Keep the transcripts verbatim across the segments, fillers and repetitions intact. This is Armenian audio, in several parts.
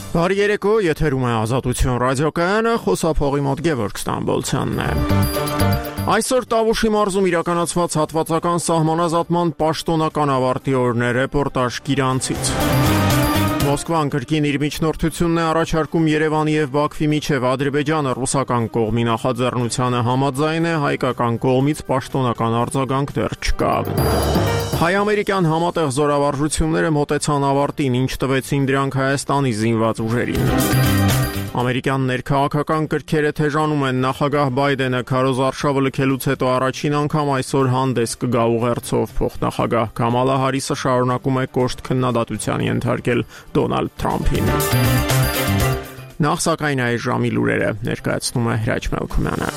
Բարի երեկո, եթերում է Ազատություն ռադիոկայանը, խոսափողի մոտ Գևորգ Ստամբոլցյանն է։ Այսօր Տավուշի մարզում իրականացված հատվածական սահմանազատման պաշտոնական ավարտի օրն է, ռեպորտաժ Գիրանցից։ Մոսկվան կրկին իր միջնորդությունն է առաջարկում Երևանի եւ Բաքվի միջև, Ադրբեջանը ռուսական կողմի նախաձեռնությանը համաձայն է, հայկական կողմից պաշտոնական արձագանք դեռ չկա։ Հայ-ամերիկյան համատեղ զորավարժությունները մոտեցան ավարտին, ինչ տվեցին դրանք Հայաստանի զինված ուժերին։ Ամերիկյան ներքաղաքական կրքերը թեժանում են, նախագահ Բայդենը քարոզ արշավը լքելուց հետո առաջին անգամ այսօր հանդես կգա ուղերձով, փոխնախագահ Կամալա Հարիսը շարունակում է կոշտ քննադատության ենթարկել Դոնալդ Թրամփին։ Նախ սակայն այս ժամի լուրերը ներկայացնում է Հրաչ Մելքումյանը։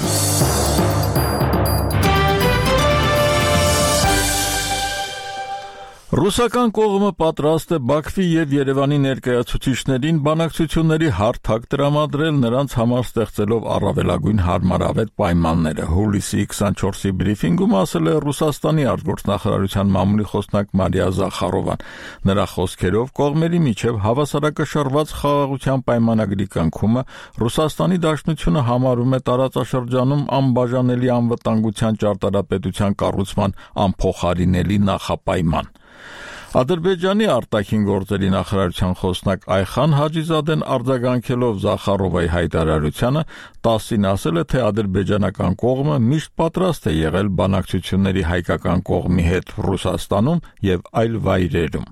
Ռուսական կողմը պատրաստ է Բաքվի եւ Երևանի ներկայացուցիչներին բանակցությունների հարթակ տրամադրել, նրանց համար ստեղծելով առավելագույն հարմարավետ պայմանները։ Հուլիսի քսանչորսի բրիֆինգում ասել է Ռուսաստանի արտգործնախարարության մամուլի խոսնակ Մարիա Զախարովան։ Նրա խոսքերով կողմերի միջև հավասարակշռված խաղաղության պայմանագրի կնքումը Ռուսաստանի Դաշնությունը համարում է տարածաշրջանում անբաժանելի անվտանգության ճարտարապետության կառուցման անփոխարինելի նախապայման։ Ադրբեջանի արտաքին գործերի նախարարության խոսնակ Այխան Հաջիզադեն արձագանքելով Զախարովայի հայտարարությանը տասին ասել է, թե ադրբեջանական կողմը միշտ պատրաստ է եղել բանակցությունների հայկական կողմի հետ Ռուսաստանում եւ այլ վայրերում։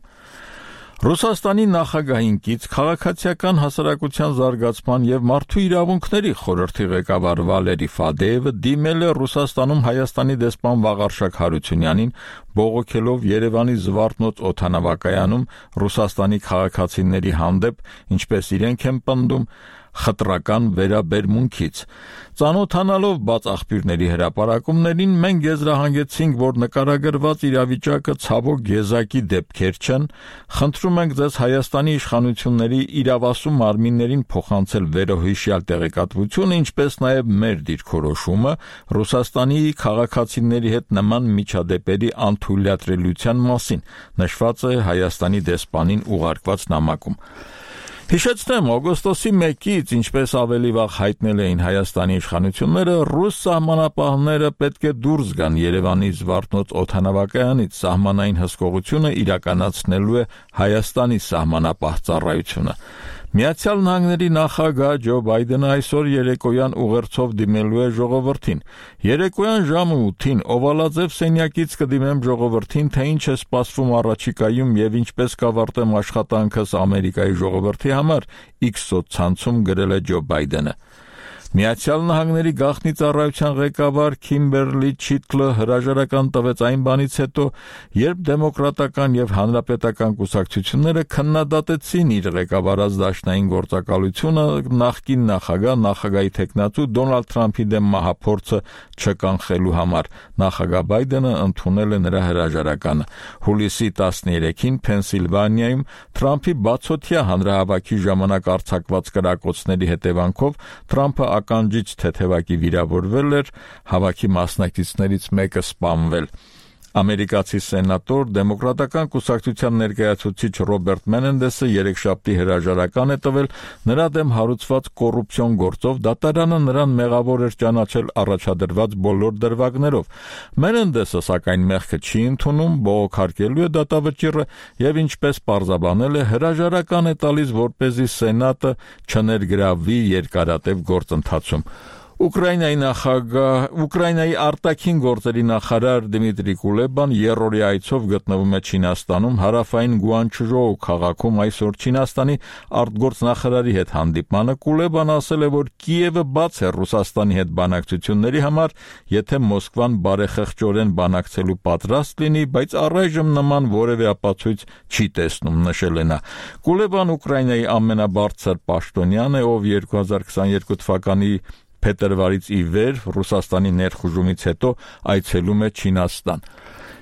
Ռուսաստանի նախագահին կից քաղաքացիական հասարակության զարգացման եւ մարդու իրավունքների խորհրդի ղեկավար Վալերի Ֆադեևը դիմել է Ռուսաստանում Հայաստանի դեսպան Վաղարշակ Հարությունյանին, բողոքելով Երևանի Զվարթնոց օդանավակայանում Ռուսաստանի քաղաքացիների հանդեպ, ինչպես իրենք են պնդում, խտրական վերաբերմունքից։ Ծանոթանալով բաց աղբյուրների հրապարակումներին, մենք եզրահանգեցինք, որ նկարագրված իրավիճակը ցավոք եզակի դեպքեր չեն, խնդրում ենք ձեզ Հայաստանի իշխանությունների իրավասու մարմիններին փոխանցել վերոհիշյալ տեղեկատվությունը, ինչպես նաև մեր դիրքորոշումը Ռուսաստանի քաղաքացիների հետ նման միջադեպերի անթույլատրելիության մասին, նշված է Հայաստանի դեսպանին ուղարկված նամակում։ Հիշեցնեմ, օգոստոսի մեկից, ինչպես ավելի վաղ հայտնել էին Հայաստանի իշխանությունները, ռուս սահմանապահները պետք է դուրս գան Երևանի Զվարթնոց օդանավակայանից, սահմանային հսկողությունը իրականացնելու է Հայաստանի սահմանապահ ծառայությունը։ Միացյալ Նահանգների նախագահ Ջո Բայդենը այսօր երեկոյան ուղերձով դիմելու է ժողովրդին։ Երեկոյան ժամը ութին Օվալաձև սենյակից կդիմեմ ժողովրդին, թե ինչ է սպասվում առաջիկայում եւ ինչպես կավարտեմ աշխատանքս Ամերիկայի ժողովրդի համար, X սոցցանցում գրել է Ջո Բայդենը։ Միացյալ Նահանգների գաղտնի ծառայության ղեկավար Քիմբերլի Չիթլը հրաժարական տվեց այն բանից հետո, երբ դեմոկրատական եւ հանրապետական կուսակցությունները քննադատեցին իր ղեկավարած դաշնային գործակալությունը նախկին նախագահ, նախագահի թեկնածու Դոնալդ Թրամփի դեմ մահափորձը չկանխելու համար։ Նախագահ Բայդենը ընդունել է նրա հրաժարականը։ Հուլիսի տասներեքին Փենսիլվանիայում Թրամփի բացօթյա հանրահավաքի ժամանակ արձակված կրակոցների հետևանքով Թրամփը ականջիչ թեթևակի վիրավորվել էր, հավաքի մասնակիցներից մեկը սպանվել։ Ամերիկացի սենատոր, դեմոկրատական կուսակցության ներկայացուցիչ Ռոբերտ Մենենդեսը երեքշաբթի հրաժարական է տվել նրա դեմ հարուցված կոռուպցիոն գործով, դատարանը նրան մեղավոր էր ճանաչել առաջադրված բոլոր դրվագներով։ Մենենդեսը սակայն մեղքը չի ընդունում, բողոքարկելու է դատավճիռը եւ ինչպես պարզաբանել է, հրաժարական է տալիս, որպեսզի Սենատը չներգրավվի երկարատև գործընթացում։ Ուկրաինայի նախագահ, Ուկրաինայի արտաքին գործերի նախարար Դմիտրի Կուլեբան երրորդյա այցով գտնվում է Չինաստանում, հարավային Գուանչժոու քաղաքում այսօր Չինաստանի արտգործնախարարի հետ հանդիպմանը Կուլեբան ասել է, որ Կիևը բաց է Ռուսաստանի հետ բանակցությունների համար, եթե Մոսկվան բարեխղճորեն բանակցելու պատրաստ լինի, բայց առայժմ նման որևէ ապացույց չի տեսնում, նշել է նա։ Կուլեբան Ուկրաինայի ամենաբարձր պաշտոնյան է, ով երկու հազար քսաներկու թվականի փետրվարից ի վեր Ռուսաստանի ներխուժումից հետո այցելում է Չինաստան։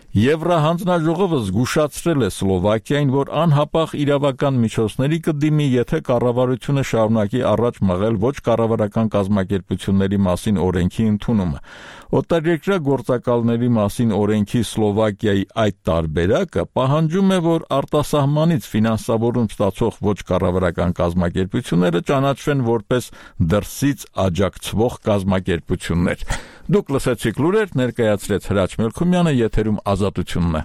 Եվրահանձնաժողովը զգուշացրել է Սլովակիային, որ անհապաղ իրավական միջոցների կդիմի, եթե կառավարությունը շարունակի առաջ մղել ոչ կառավարական կազմակերպությունների մասին օրենքի ընդունումը։ Օտարերկրյա գործակալների մասին օրենքի Սլովակիայի այդ տարբերակը պահանջում է, որ արտասահմանից ֆինանսավորում ստացող ոչ կառավարական կազմակերպությունները ճանաչվեն որպես դրսից աջակցվող կազմակերպություններ։ Դուք լսեցիք լուրեր, ներկայացրեց Հրաչ Մելքումյանը, եթերում Ազատությունն է։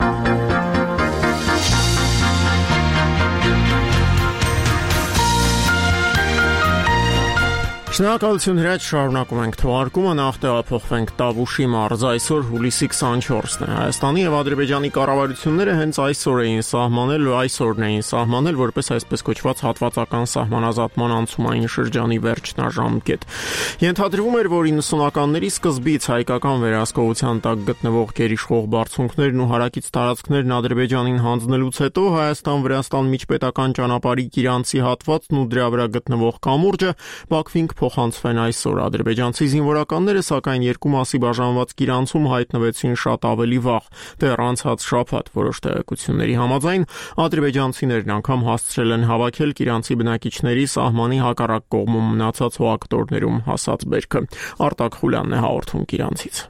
Շնորհակալություն Հրաչ, շարունակում ենք թողարկումը, նախ տեղափոխվենք Տավուշի մարզ, այսօր հուլիսի քսանչորսն է։ Հայաստանի եւ Ադրբեջանի կառավարությունները հենց այսօր էին սահմանել, այսօրն էին սահմանել որպես այսպես կոչված հատվածական սահմանազատման անցումային շրջանի վերջնաժամկետ։ Ենթադրվում էր, որ իննսունականների սկզբից հայկական վերահսկողության տակ գտնվող գերիշխող բարձունքներն ու հարակից տարածքներն Ադրբեջանին հանձնելուց հետո Հայաստան-Վրաստան միջպետական ճանապարհի Կիրանցի հատվածն ու դրա վրա գտնվող կամուրջը Բաքվին փոխանցվեն այսօր։ Ադրբեջանցի զինվորականները սակայն երկու մասի բաժանված Կիրանցում հայտնվեցին շատ ավելի վաղ։ Դեռ անցած շաբաթ որոշ տեղեկությունների համաձայն ադրբեջանցիներն անգամ հասցրել են հավաքել Կիրանցի բնակիչների սահմանի հակառակ կողմում մնացած հողակտորներում հասած բերքը։ Արտակ Խուլյանն է հաղորդում Կիրանցից։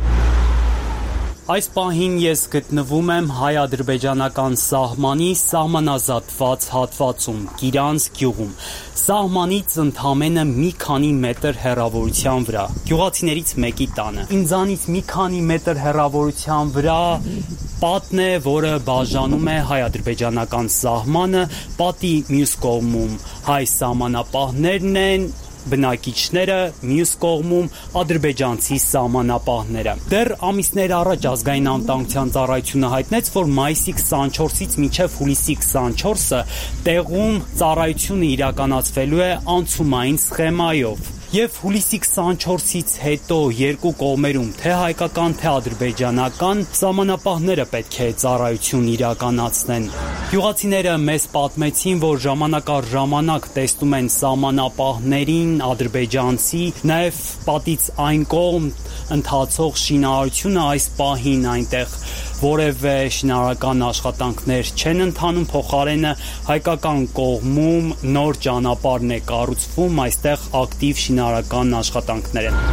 Այս պահին ես գտնվում եմ հայ-ադրբեջանական սահմանի սահմանազատված հատվածում, Կիրանց գյուղում։ Սահմանից ընդամենը մի քանի մետր հեռավորության վրա, գյուղացիներից մեկի տանը։ Ինձանից մի քանի մետր հեռավորության վրա պատն է, որը բաժանում է հայ-ադրբեջանական սահմանը, պատի մյուս կողմում հայ սահմանապահներն են, բնակիչները, մյուս կողմում ադրբեջանցի սահմանապահները։ Դեռ ամիսներ առաջ ազգային անվտանգության ծառայությունը հայտնեց, որ մայիսի քսանչորսից մինչև հուլիսի քսանչորսը տեղում ծառայությունը իրականացվելու է անցումային սխեմայով։ Եվ հուլիսի քսանչորսից հետո երկու կողմերում, թե հայկական, թե ադրբեջանական, սահմանապահները պետք է ծառայություն իրականացնեն։ Գյուղացիները մեզ պատմեցին, որ ժամանակ առ ժամանակ տեսնում են սահմանապահներին, ադրբեջանցի, նաև պատից այն կողմ ընթացող շինարարությունը այս պահին այնտեղ որևէ շինարարական աշխատանքներ չեն ընթանում, փոխարենը հայկական կողմում նոր ճանապարհն է կառուցվում, այստեղ ակտիվ շինարարական աշխատանքներ են։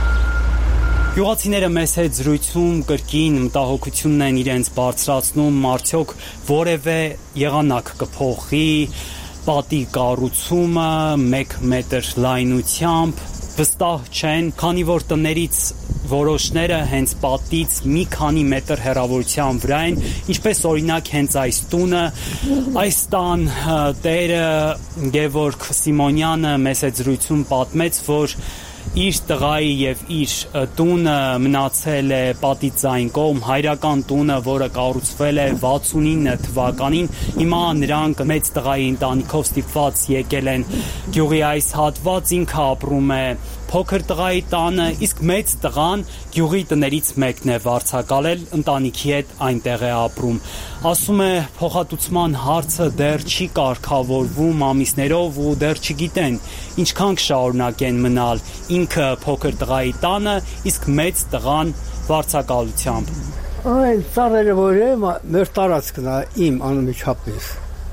Գյուղացիները մեզ հետ զրույցում կրկին մտահոգությունն են իրենց բարձրացնում, արդյոք որևէ եղանակ կփոխի պատի կառուցումը մեկ մետր լայնությամբ, վստահ չեն, քանի որ տներից որոշները հենց պատից մի քանի մետր հեռավորության վրա են, ինչպես օրինակ հենց այս տունը, այս տան տերը Գևորգ Սիմոնյանը մեզ հետ զրույցում պատմեց, որ իր տղայի եւ իր տունը մնացել է պատից այն կողմ, հայրական տունը, որը կառուցվել է վաթսունինը թվականին, հիմա նրանք մեծ տղայի ընտանիքով ստիպված եկել են գյուղի այս հատված, ինքը ապրում է փոքր տղայի տանը, իսկ մեծ տղան գյուղի տներից մեկն է վարձակալել, ընտանիքի հետ այնտեղ է ապրում։ Ասում է, փոխհատուցման հարցը դեռ չի կարգավորվում ամիսներով ու դեռ չգիտեն ինչքան կշարունակեն մնալ ինքը փոքր տղայի տանը, իսկ մեծ տղան վարձակալությամբ։ Այն ծառերը որ է, մեր տարածքն է իմ անմիջապես։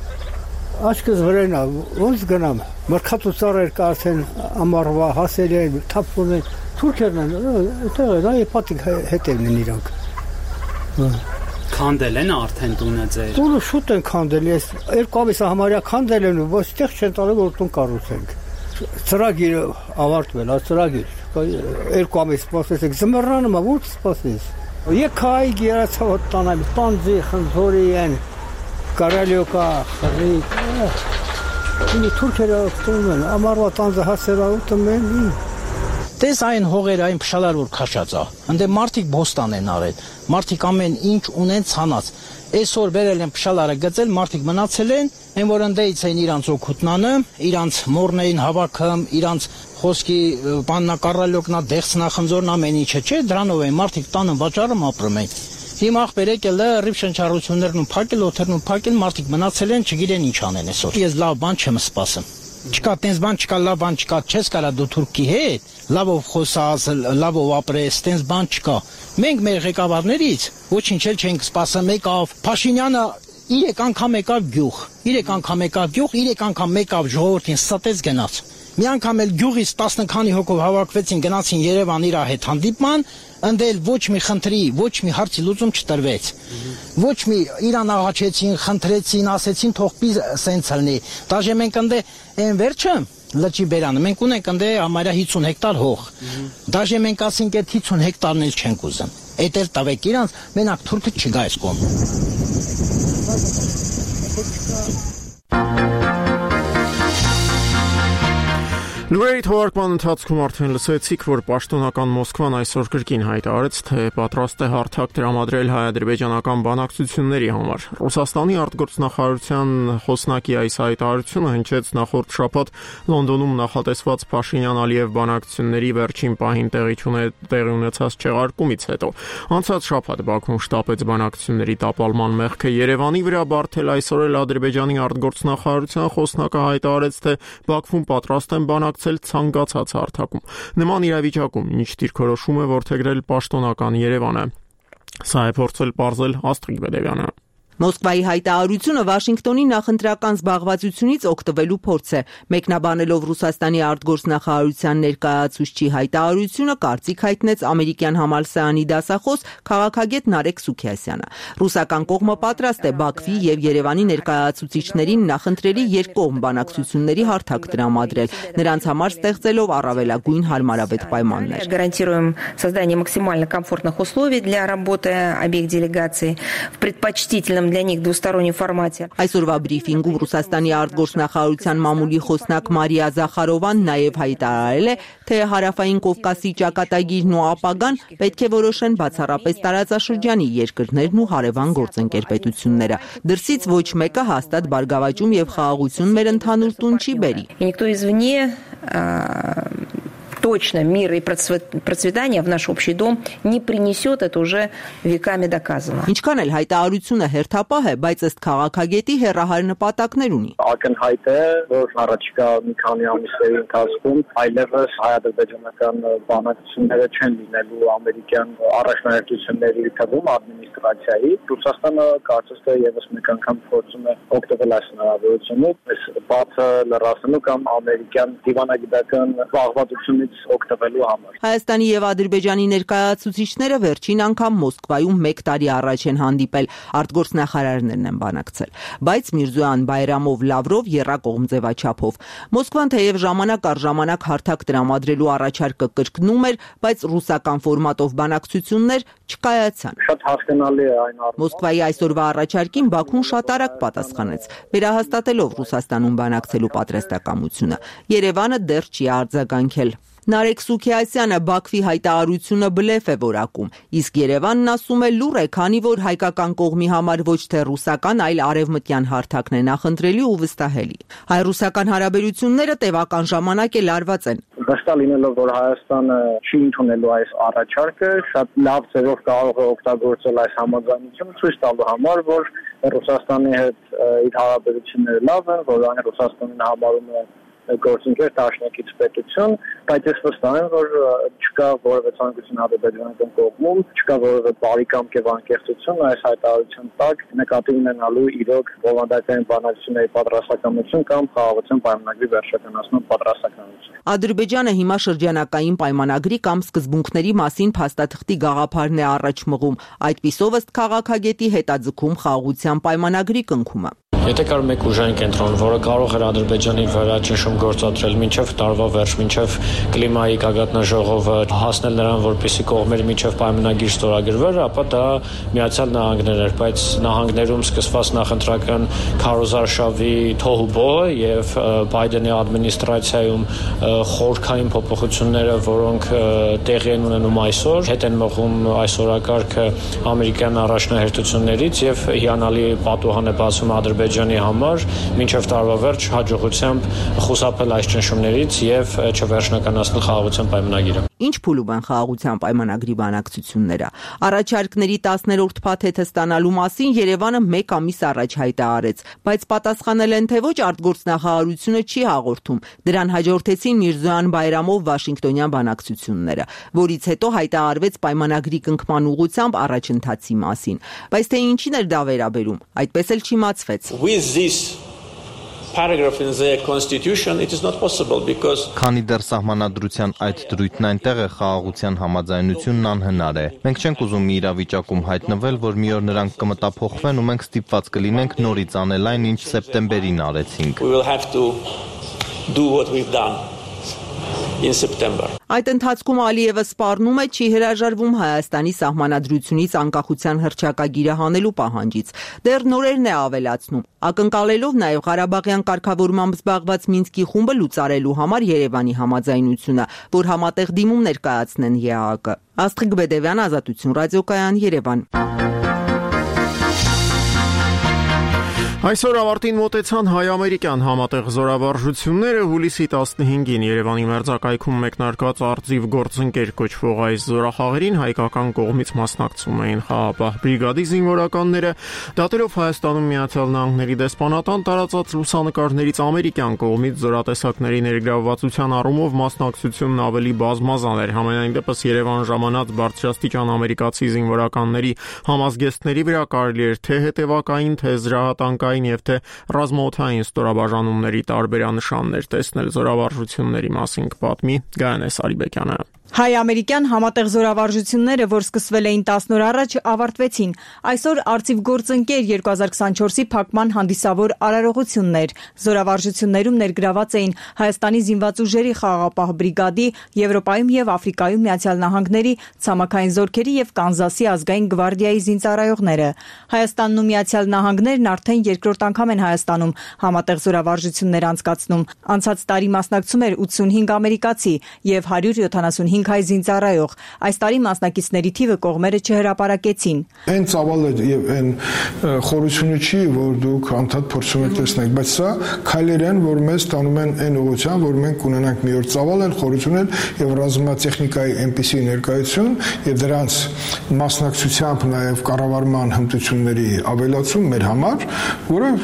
Աչքս վրան է, ոնց գնամ, մրգատու ծառեր կա արդեն ամառվա հասել են, թափվում են, թուրքերն են, այդտեղ են, այ պատիկ հետևն են իրանք։ Քանդել են արդեն տունը ձեր։ Տունը շուտ են քանդել, ես երկու ամիս համարյա քանդել են ու ոչ տեղ չեն տալու որ տուն կառուցենք։ Ծրագիրը ավարտվել, ա ծրագիր, երկու ամիս սպասեցեք, զմռանը մա ո՞նց սպասես։ Եկայ գերացավ տանալ, տանձի խնձորի են։ Կարալյոկա, խրիկ, ինի թուրքերը ուտում են, ամառվա տանձը հասերա ուտում են, Տես այն հողերը, այն փշալար որ քաշած է, ընդ մարդիկ բոստան են արել, մարդիկ ամեն ինչ ունեն ցանած, այսօր բերել են փշալարը գծել, մարդիկ մնացել են, այն որ ընդեից են իրանց օգուտնանը, իրանց մորնեին հավաքում, իրանց խոսքի բաննա կարալյոկնա, դեղցնա, խնձորն ամեն ինչը չէ, դրանով են մարդիկ տանը վաճառում ապրում են։ Հիմա ախպերեք էլ ռիվ շնչառություններն ու փակել, օթերն ու փակել, մարդիկ մնացել են, չգիտեն ինչ անեն այսօր։ Ես լավ բան չեմ սպասում։ Չկա տենց բան, չկա լավ բան, չկա, չես կարա դու թուրքի հետ, լավով խոսած, լավով ապրես, տենց բան չկա։ Մենք մեր ղեկավարներից ոչինչ էլ չենք սպասում, եկավ Փաշինյանը երեք անգամ եկավ գյուղ, երեք անգամ եկավ գյուղ, երեք անգամ եկավ ժողովրդին ստեց գնաց։ Մի անգամ էլ գյուղից տասն քանի հոգով հավաքվեցին, գնացին Երևան իր հետ հանդիպման, ընդել ոչ մի խնդրի, ոչ մի հարցի լուծում չտրվեց։ Ոչ մի իրան աղաչեցին, խնդրեցին, ասեցին թող պի սենց լինի։ Դաժե մենք ընդե այն վերջը լճի բերանը, մենք ունենք ընդե համարյա հիսուն հեկտար հող։ Դաժե մենք ասենք այդ հիսուն հեկտարն էլ չենք ուզում։ Էդ էլ տվեք իրանց, մենակ թուրքը չգա այս կողմ։ Լուրերի թողարկման ընթացքում արդեն լսեցիք, որ պաշտոնական Մոսկվան այսօր կրկին հայտարարեց, թե պատրաստ է հարթակ տրամադրել հայ-ադրբեջանական բանակցությունների համար։ Ռուսաստանի արտգործնախարարության խոսնակի այս հայտարարությունը հնչեց նախորդ շաբաթ Լոնդոնում նախատեսված Փաշինյան-Ալիև բանակցությունների վերջին պահին տեղի տեղի ունեցած չեղարկումից հետո։ Անցած շաբաթ Բաքուն շտապեց բանակցությունների տապալման մեղքը Երևանի վրա բարթել, այսօր էլ Ադրբեջանի արտգործնախարարության խոսնակը հայտարարեց, թե Բաքվում պատրաստ են բանակցել ցանկացած հարթակում։ Նման իրավիճակում ինչ դիրքորոշում է որդեգրել պաշտոնական Երևանը։ Սա է փորձել պարզել Աստղիկ Բեդևյանը։ Մոսկվայի հայտարարությունը Վաշինգտոնի նախընտրական զբաղվածությունից օգտվելու փորձ է։ Մեկնաբանելով Ռուսաստանի արտգործնախարարության ներկայացուցչի հայտարարությունը, կարծիք հայտնեց ամերիկյան համալսարանի դասախոս քաղաքագետ Նարեկ Սուքիասյանը։ Ռուսական կողմը պատրաստ է Բաքվի եւ Երևանի ներկայացուցիչներին նախընտրելի երկկողմ բանակցությունների հարթակ տրամադրել, նրանց համար ստեղծելով առավելագույն հարմարավետ պայմաններ։ Гарантируем создание максимально комфортных условий для работы обеих делегаций в предпочтительном для них двустороннем формате. Այսօրվա բրիֆինգում Ռուսաստանի արտգործնախարարության մամուլի խոսնակ Մարիա Զախարովան նաև հայտարարել է, թե Հարավային Կովկասի ճակատագիրն ու ապագան պետք է որոշեն բացառապես տարածաշրջանի երկրներն ու հարևան գործընկերպետությունները։ Դրսից ոչ մեկը հաստատ բարգավաճում եւ խաղաղություն մեր ընդհանուր տուն չի բերի։ Никто извне точно мира и процветания в наш общий дом не принесет, это уже веками доказано. Ինչքան էլ հայտարարությունը հերթապահ է, բայց ըստ քաղաքագետի հեռահար նպատակներ ունի։ Ակնհայտ է, որ առաջիկա մի քանի ամիսների ընթացքում այլևս հայ-ադրբեջանական բանակցությունները չեն լինելու ամերիկյան առաջնահերթությունների թվում ադմինիստրացիայի։ Ռուսաստանը կարծես թե եւս մեկ անգամ փորձում է օգտվել այս հնարավորությունից, այս բացը լրացնելու կամ ամերիկյան դիվանագիտական զբաղվածությունից օգտվելու համար։ Հայաստանի եւ Ադրբեջանի ներկայացուցիչները վերջին անգամ Մոսկվայում մեկ տարի առաջ են հանդիպել, արտգործնախարարներն են բանակցել, բայց Միրզոյան, Բայրամով, Լավրով եռակողմ ձևաչափով։ Մոսկվան թեև ժամանակ առ ժամանակ հարթակ տրամադրելու առաջարկը կրկնում էր, բայց ռուսական ֆորմատով բանակցություններ չկայացան։ Շատ հասկանալի է այն առումով։ Մոսկվայի այսօրվա առաջարկին Բաքուն շատ արագ պատասխանեց, վերահաստատելով Ռուսաստանում բանակցելու պատրաստակամությունը։ Երևանը դեռ չի արձագանքել։ Նարեկ Սուքիասյանը Բաքվի հայտարարությունը բլեֆ է որակում, իսկ Երևանն ասում է լուռ է, քանի որ հայկական կողմի համար ոչ թե ռուսական, այլ արևմտյան հարթակն է նախընտրելի ու վստահելի։ Հայ-ռուսական հարաբերությունները տևական ժամանակ էլ արված են։ Վստահ լինելով, որ Հայաստանը չի ընդունելու այս առաջարկը, շատ լավ ձևով կարող է օգտագործել այս համաձայնությունը ցույց տալու համար, որ Ռուսաստանի հետ իր հարաբերությունները լավ են, որ այն Ռուսաստանին համարում է գործընկեր դաշնակից պետություն, բայց ես վստահ եմ, որ չկա որևէ ցանկություն ադրբեջանական կողմում, չկա որևէ բարիկամ եւ անկեղծություն այս հայտարարության տակ նկատի ունենալու իրոք բովանդակային բանակցությունների պատրաստակամություն կամ խաղաղության պայմանագրի վերջականացման պատրաստակամություն։ Ադրբեջանը հիմա շրջանակային պայմանագրի կամ սկզբունքների մասին փաստաթղթի գաղափարն է առաջ մղում, այդպիսով ըստ քաղաքագետի հետաձգում խաղաղության պայմանագրի կնքումը։ Եթե կար մեկ ուժային կենտրոն, որը կարող էր Ադրբեջանի վրա ճնշում գործադրել մինչև տարվա վերջ, մինչև կլիմայի գագաթնաժողովը հասնել նրան, որպեսզի կողմերի միջև պայմանագիր ստորագրվեր, ապա դա Միացյալ Նահանգներ էր, բայց նահանգներում սկսված նախընտրական քարոզարշավի թոհուբոհը եւ Բայդենի ադմինիստրացիայում խորքային փոփոխությունները, որոնք տեղի են ունենում այսօր, հետ են մղում այս օրակարգը ամերիկյան առաջնահերթություններից եւ հիանալի պատուհան է բացում Ադրբեջանի Ադրբեջանի համար մինչև տարվա վերջ հաջողությամբ խուսափել այս ճնշումներից եւ չվերջնականացնել խաղաղության պայմանագիրը։ Ինչ փուլում են խաղաղության պայմանագրի բանակցությունները։ Առաջարկների տասներորդ փաթեթը ստանալու մասին Երևանը մեկ ամիս առաջ հայտարարեց, բայց պատասխանել են, թե ոչ արտգործնախարարությունը չի հաղորդում։ Դրան հաջորդեցին Միրզոյան Բայրամով Վաշինգտոնյան բանակցությունները, որից հետո հայտարարվեց պայմանագրի կնքման ուղղությամբ առաջընթացի մասին։ Բայց թե ինչին էր դա վերաբերում, այդպես էլ չիմացվեց։ Paragraph in the constitution it is not possible because Քանի դեռ սահմանադրության այդ դրույթն այնտեղ է, խաղաղության համաձայնությունն անհնար է։ Մենք չենք ուզում մի իրավիճակում հայտնվել, որ մի օր նրանք կմտափոխվեն ու մենք ստիպված կլինենք նորից անել այն, ինչ սեպտեմբերին արեցինք։ We will have to do what we've done in September. Այդ ընթացքում Ալիևը սպառնում է չի հրաժարվում Հայաստանի սահմանադրությունից անկախության հռչակագիրը հանելու պահանջից։ Դեռ նորերն է ավելացնում, ակնկալելով նաև Ղարաբաղյան կարգավորմամբ զբաղված Մինսկի խումբը լուծարելու համար Երևանի համաձայնությունը, որ համատեղ դիմում ներկայացնեն ԵԱՀԿ։ Աստղիկ Բեդևյան, Ազատություն ռադիոկայան, Երևան։ Այսօր ավարտին մոտեցան հայ-ամերիկյան համատեղ զորավարժությունները հուլիսի տասնհինգին Երևանի մերձակայքում մեկնարկած արձիվ գործընկեր կոչվող այս զորախաղերին հայկական կողմից մասնակցում էին խաղապահ բրիգադի զինվորականները, դատելով Հայաստանում Միացյալ Նահանգների դեսպանատան տարածած լուսանկարներից ամերիկյան կողմից զորատեսակների ներգրավվածության առումով մասնակցությունն ավելի բազմազան էր։ Համենայն դեպս Երևան ժամանած բարձրաստիճան ամերիկացի զինվորականների համազգեստների վրա կարելի էր թե հետևակային, թե զրահատանկային եւ թե ռազմաօդային ստորաբաժանումների տարբերանշաններ տեսնել զորավարժությունների մասին կպատմի Գայանե Սարիբեկյանը։ Հայ-ամերիկյան համատեղ զորավարժությունները, որ սկսվել էին տասն օր առաջ, ավարտվեցին։ Այսօր արծիվ գործընկեր երկու հազար քսանչորսի փակման հանդիսավոր արարողություններ։ Զորավարժություններում ներգրաված էին Հայաստանի զինված ուժերի խաղաղապահ բրիգադի, Եվրոպայում եւ Աֆրիկայում Միացյալ Նահանգների ցամաքային զորքերի եւ Կանզասի ազգային գվարդիայի զինծառայողները։ Հայաստանն ու Միացյալ Նահանգներն արդեն երկրորդ անգամ են Հայաստանում համատեղ զորավարժություններ անցկացնում։ Անցած տարի մասնակցում էր ութսունհինգ ամերիկացի եւ հարյուր յոթանասունհինգ հայ զինծառայող։ Այս տարի մասնակիցների թիվը կողմերը չհրապարակեցին։ Այն ծավալը եւ այն խորությունը չի, որ դուք անդադ փորձում եք տեսնել, բայց սա քայլեր են, որ մեզ տանում են այն ուղղությամբ, որ մենք ունենանք մի օր ծավալ են, խորություն են եւ ռազմատեխնիկայի այնպիսի ներկայություն եւ դրանց մասնակցությամբ նաեւ կառավարման հմտությունների ավելացում մեր համար, որը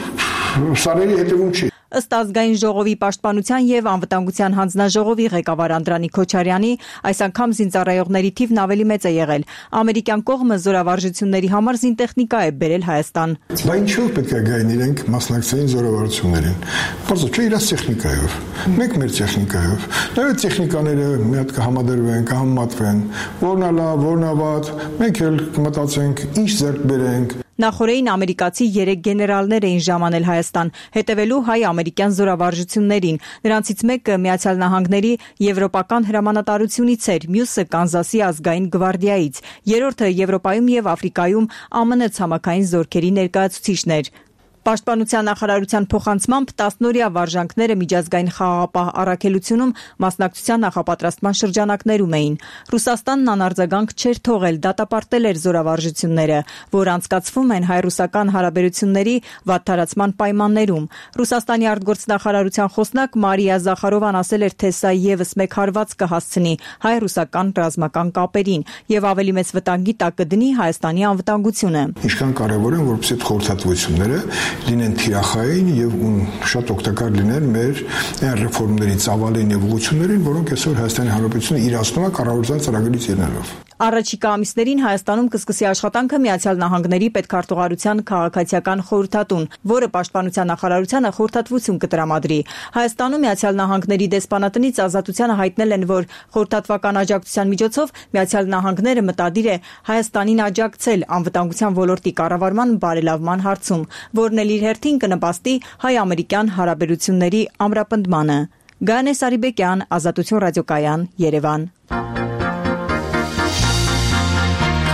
սարերի հետևում չի։ Ըստ ազգային ժողովի պաշտպանության եւ անվտանգության հանձնաժողովի ղեկավար Անդրանիկ Քոչարյանի, այս անգամ զինծառայողների թիվն ավելի մեծ է եղել։ Ամերիկյան կողմը զորավարժությունների համար զինտեխնիկա է բերել Հայաստան։ Բայց ինչու՞ պետք է գային իրենք մասնակցեին զորավարժություններին։ Պարզապես չէ իրաց տեխնիկայով։ Մենք մեր տեխնիկայով։ Նաև տեխնիկաները մի հատ կհամադրվեն, կհամատվեն, որն է լավ, որն է վատ, մենք էլ կմտածենք ինչ ձեռք բերենք։ Նախորդին ամերիկացի երեք գեներալներ էին ժամանել Հայաստան, հետևելու հայ-ամերիկյան զորավարժություններին։ Նրանցից մեկը Միացյալ Նահանգների եվրոպական հրամանատարությունից էր, մյուսը Կանզասի ազգային գվարդիայից, երրորդը Եվրոպայում եւ Աֆրիկայում ԱՄՆ ցամաքային զորքերի ներկայացուցիչներ։ Պաշտպանության նախարարության փոխանցմամբ տասնօրյա վարժանքները միջազգային խաղաղապահ առաքելությունում մասնակցության նախապատրաստման շրջանակներում էին։ Ռուսաստանն անարձագանք չէր թողել, դատապարտել էր զորավարժությունները, որ անցկացվում են հայ-ռուսական հարաբերությունների վատթարացման պայմաններում։ Ռուսաստանի արտգործնախարարության խոսնակ Մարիա Զախարովան ասել էր, թե սա եւս մեկ հարված կհասցնի հայ-ռուսական ռազմական կապերին եւ ավելի մեծ վտանգի տակ կդնի Հայաստանի անվտանգությունը։ Ինչքան կարեւոր է, որպեսզի այդ խորհրդատվությունները լինեն թիրախային եւ շատ օգտակար լինեն մեր այն ռեֆորմների ծավալին եւ ուղղություններին, որոնք այսօր Հայաստանի Հանրապետությունը իրացնում է կառավարության ծրագրից ելնելով։ Առաջիկա ամիսներին Հայաստանում կսկսի աշխատանքը Միացյալ Նահանգների պետքարտուղարության քաղաքացիական խորհրդատուն, որը պաշտպանության նախարարությանը խորհրդատվություն կտրամադրի։ Հայաստանում Միացյալ Նահանգների դեսպանատնից ազատությանը հայտնել են, որ խորհրդատվական աջակցության միջոցով Միացյալ Նահանգները մտադիր է Հայաստանին աջակցել անվտանգության ոլորտի կառավարման բարելավման հարցում, որն էլ իր հերթին կնպաստի հայ-ամերիկյան հարաբերությունների ամրապնդմանը։ Գայանե Սարիբեկյան, Ազատություն ռադիոկայան, Երևան։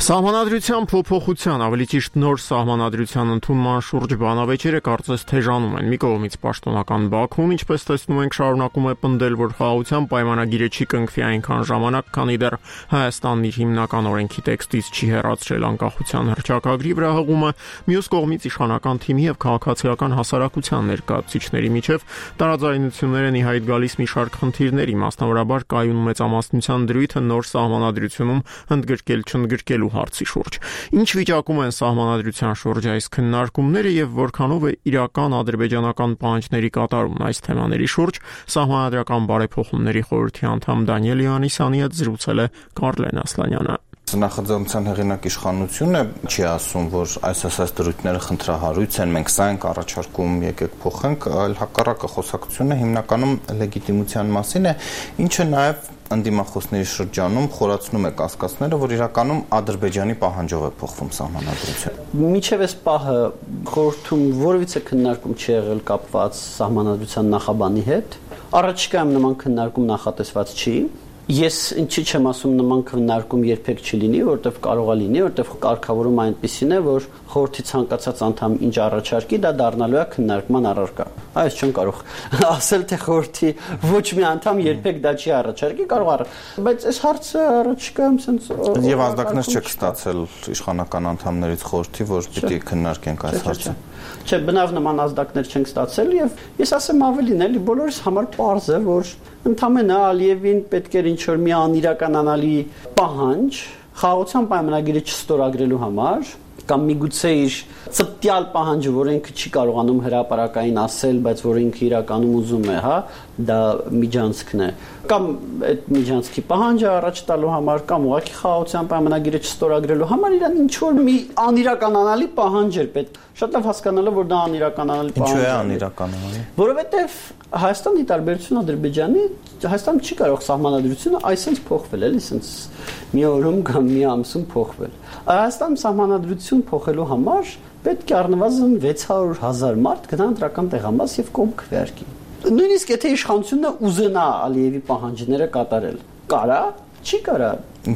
Սահմանադրության փոփոխության, ավելի ճիշտ նոր սահմանադրության ընդունման շուրջ բանավեճերը կարծես թեժանում են։ Մի կողմից պաշտոնական Բաքուն, ինչպես տեսնում ենք, շարունակում է պնդել, որ խաղաղության պայմանագիրը չի կնքվի այնքան ժամանակ, քանի դեռ Հայաստանն իր հիմնական օրենքի տեքստից չի հեռացրել անկախության հռչակագրի վրա հղումը, մյուս կողմից իշխանական թիմի եւ քաղաքացիական հասարակության ներկայացուցիչների միջև տարաձայնություններ են ի հայտ գալիս մի շարք խնդիրների, մասնավորաբար կայուն մեծամասնության դրույթը նոր սահմանադրությունում ընդգրկել-չընդգրկել հարցի շուրջ։ Ինչ վիճակում են սահմանադրության շուրջ այս քննարկումները եւ որքանով է իրական ադրբեջանական պահանջների կատարումն այս թեմաների շուրջ սահմանադրական բարեփոխումների խորհրդի անդամ Դանիել Յովհաննիսյանի հետ զրուցել է Կարլեն Ասլանյանը։ Նախաձեռնության հեղինակ իշխանությունը չի ասում, որ այս ասած դրույթները խնդրահարույց են, մենք սա ենք առաջարկում, եկեք փոխենք, այլ հակառակը խոսակցությունը հիմնականում լեգիտիմության մասին է, ինչը նաև ընդդիմախոսների շրջանում խորացնում է կասկածները, որ իրականում Ադրբեջանի պահանջով է փոխվում սահմանադրությունը։ Մինչև այս պահը խորհրդում որևիցե քննարկում չի եղել կապված սահմանադրության նախաբանի հետ, առաջիկայում նման քննարկում նախատեսված չի։ Ես ինչի չեմ ասում նման քննարկում երբեք չլինի, որովհետև կարող է լինի, որովհետև կարգավորումը այնպեսին է, որ խորհրդի ցանկացած անդամ ինչ առաջարկի, դա դառնալու է քննարկման առարկա։ Այս չեմ կարող ասել, թե խորհրդի ոչ մի անդամ երբեք դա չի առաջարկի, կարող է, բայց այս հարցը առաջիկայում sense եւ ազդակներ չեք ստացել իշխանական անդամներից խորհրդի, որ պիտի քննարկենք այս հարցը։ Չէ, բնավ նման ազդակներ չենք ստացել եւ ես ասեմ ավելին, էլի բոլորիս համար պարզ է, որ ընդամենը Ալիևին պետք էր ինչ-որ մի անիրականանալի պահանջ խաղաղության պայմանագիրը չստորագրելու համար կամ միգուցե իր ծպտյալ պահանջը, որ ինքը չի կարողանում հրապարակային ասել, բայց որ ինքը իրականում ուզում է, հա, դա միջանցքն է, կամ այդ միջանցքի պահանջը առաջ տալու համար, կամ ուղղակի խաղաղության պայմանագիրը չստորագրելու համար իրան ինչ-որ մի անիրականանալի պահանջ էր պետք։ Շատ լավ հասկանալը, որ դա անիրականանալի պահանջ է։ Ինչու է անիրականանալի։ Որովհետև Հայաստանի տարբերություն Ադրբեջանի, Հայաստանը չի կարող սահմանադրությունը այսպես փոխվել, էլի, այսպես մի օրում կամ մի ամսում փոխվել։ Հայաստանում սահմանադրություն փոխելու համար պետք է առնվազն վեց հարյուր հազար մարդ գնա ընտրական տեղամաս եւ կողմ քվեարկի։ Նույնիսկ եթե իշխանությունը ուզենա Ալիևի պահանջները կատարել, կարա, չի կարա։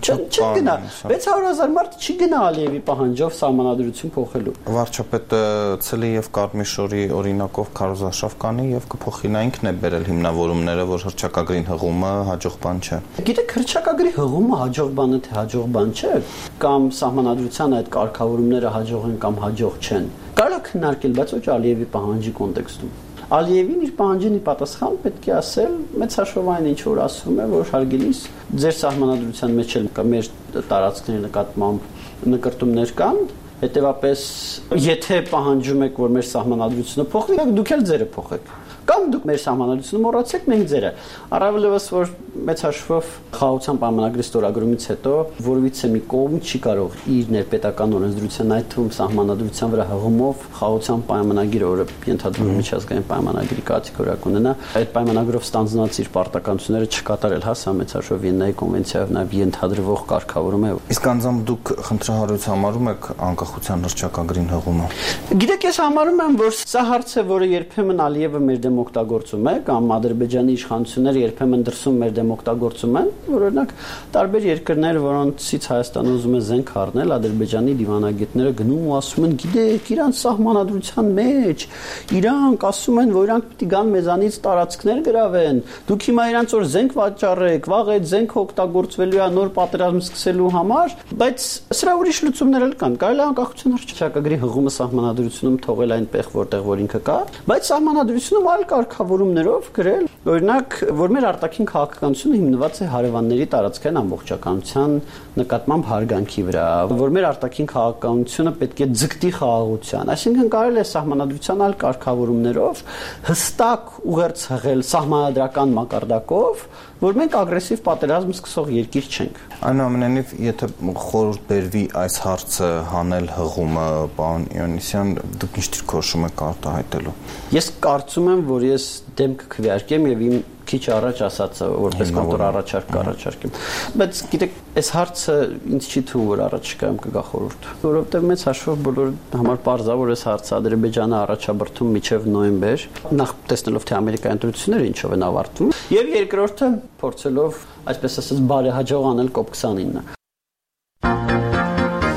Չգնա, վեց հարյուր հազար մարդ չի գնա Ալիևի պահանջով սահմանադրություն փոխելու։ Վարչապետը Ցելի եւ Կարմիշորի օրինակով քարոզարշավ կանի եւ կփոխի, նա ինքն է բերել հիմնավորումները, որ հռչակագրին հղումը հաջող բան չէ։ Գիտեք, հռչակագրի հղումը հաջող բան է, թե հաջող բան չէ, կամ սահմանադրության այդ կարգավորումները հաջող են կամ հաջող չեն։ Կարող է քննարկել, բայց ոչ Ալիևի պահանջի կոնտեքստում։ Ալիևին իր պահանջին ի պատասխան պետք է ասել մեծ հաշվային ինչ որ ասում է, որ հարգելիս ձեր սահմանադրության մեջ էլ կա մեր տարածքների նկատմամբ նկարտումներ կան, հետևապես եթե պահանջում եք, որ մեր սահմանադրությունը փոխվի, դուք էլ ձերը փոխեք։ Կամ դուք մեր սահմանադրությունը մոռացեք, մենք ձերը։ Առավելևս որ մեծ հաշվով խաղաղության պայմանագրի ստորագրումից հետո որևիցե մի կողմ չի կարող իր ներպետական օրենսդրության, այդ թվում սահմանադրության վրա հղումով խաղաղության պայմանագիրը, որը ենթադրում է միջազգային պայմանագրի կատեգորիա կունենա, այդ պայմանագրով ստանձնած իր պարտականությունները չկատարել, հա, սա մեծ հաշվով Վիեննայի կոնվենցիայով նաև ենթադրվող կարգավորում է։ Իսկ անձամբ դուք խնդրահարույց համարում եք անկախության հռչակագրին հղումը։ Գիտեք, ես համարում եմ, որ սա հարց է, որը երբեմն Ալիևը մեր դեմ օգտագործում է կամ Ադրբեջանի իշխանությունները երբեմն դրսում մեր դեմ օգտագործում են, որ օրինակ տարբեր երկրներ, որոնցից Հայաստանը ուզում է զենք առնել, Ադրբեջանի դիվանագետները գնում ու ասում են, գիտեք, իրանց սահմանադրության մեջ իրանք ասում են, որ իրանք պիտի գան մեզանից տարածքներ գրավեն, դուք հիմա իրանց որ զենք վաճառեք, վաղ այդ զենքը օգտագործվելու է նոր պատերազմ սկսելու համար, բայց սրա ուրիշ լուծումներ էլ կան։ Կարելի է անկախության հռչակագրի հղումը սահմանադրությունում թողել այնտեղ, որտեղ որ ինքը կա, բայց սահմանադրությունում այլ կարգավորումներով գրել, օրինակ, որ մեր արտաքին քաղաքականությունը հիմնված է հարևանների տարածքային ամբողջականության նկատմամբ հարգանքի վրա, որ մեր արտաքին քաղաքականությունը պետք է ձգտի խաղաղության, այսինքն կարելի է սահմանադրության այլ կարգավորումներով հստակ ուղերձ հղել սահմանադրական մակարդակով, որ մենք ագրեսիվ պատերազմ սկսող երկիր չենք։ Այնուամենայնիվ, եթե խորհուրդ բերվի այս հարցը հանել հղումը, պարոն Յովհաննիսյան, դուք ինչ դիրքորոշում եք արտահայտելու։ Ես կարծում եմ, որ ես դեմ կքվեարկեմ եւ իմ քիչ առաջ ասածը որպես կոնտոր առաջարկ առաջարկեմ։ Բայց գիտեք, այս հարցը ինձ չի թվում, որ առաջիկայում կգա խորհուրդ, որովհետեւ մեծ հաշվով բոլոր համար պարզ է, որ այս հարցը Ադրբեջանը առաջաբրդում մինչև նոյեմբեր, նախ տեսնելով թե Ամերիկայի ընտրությունները ինչով են ավարտվում, եւ երկրորդը փորձելով, այսպես ասած, բարեհաջող անել կոպ քսանինը։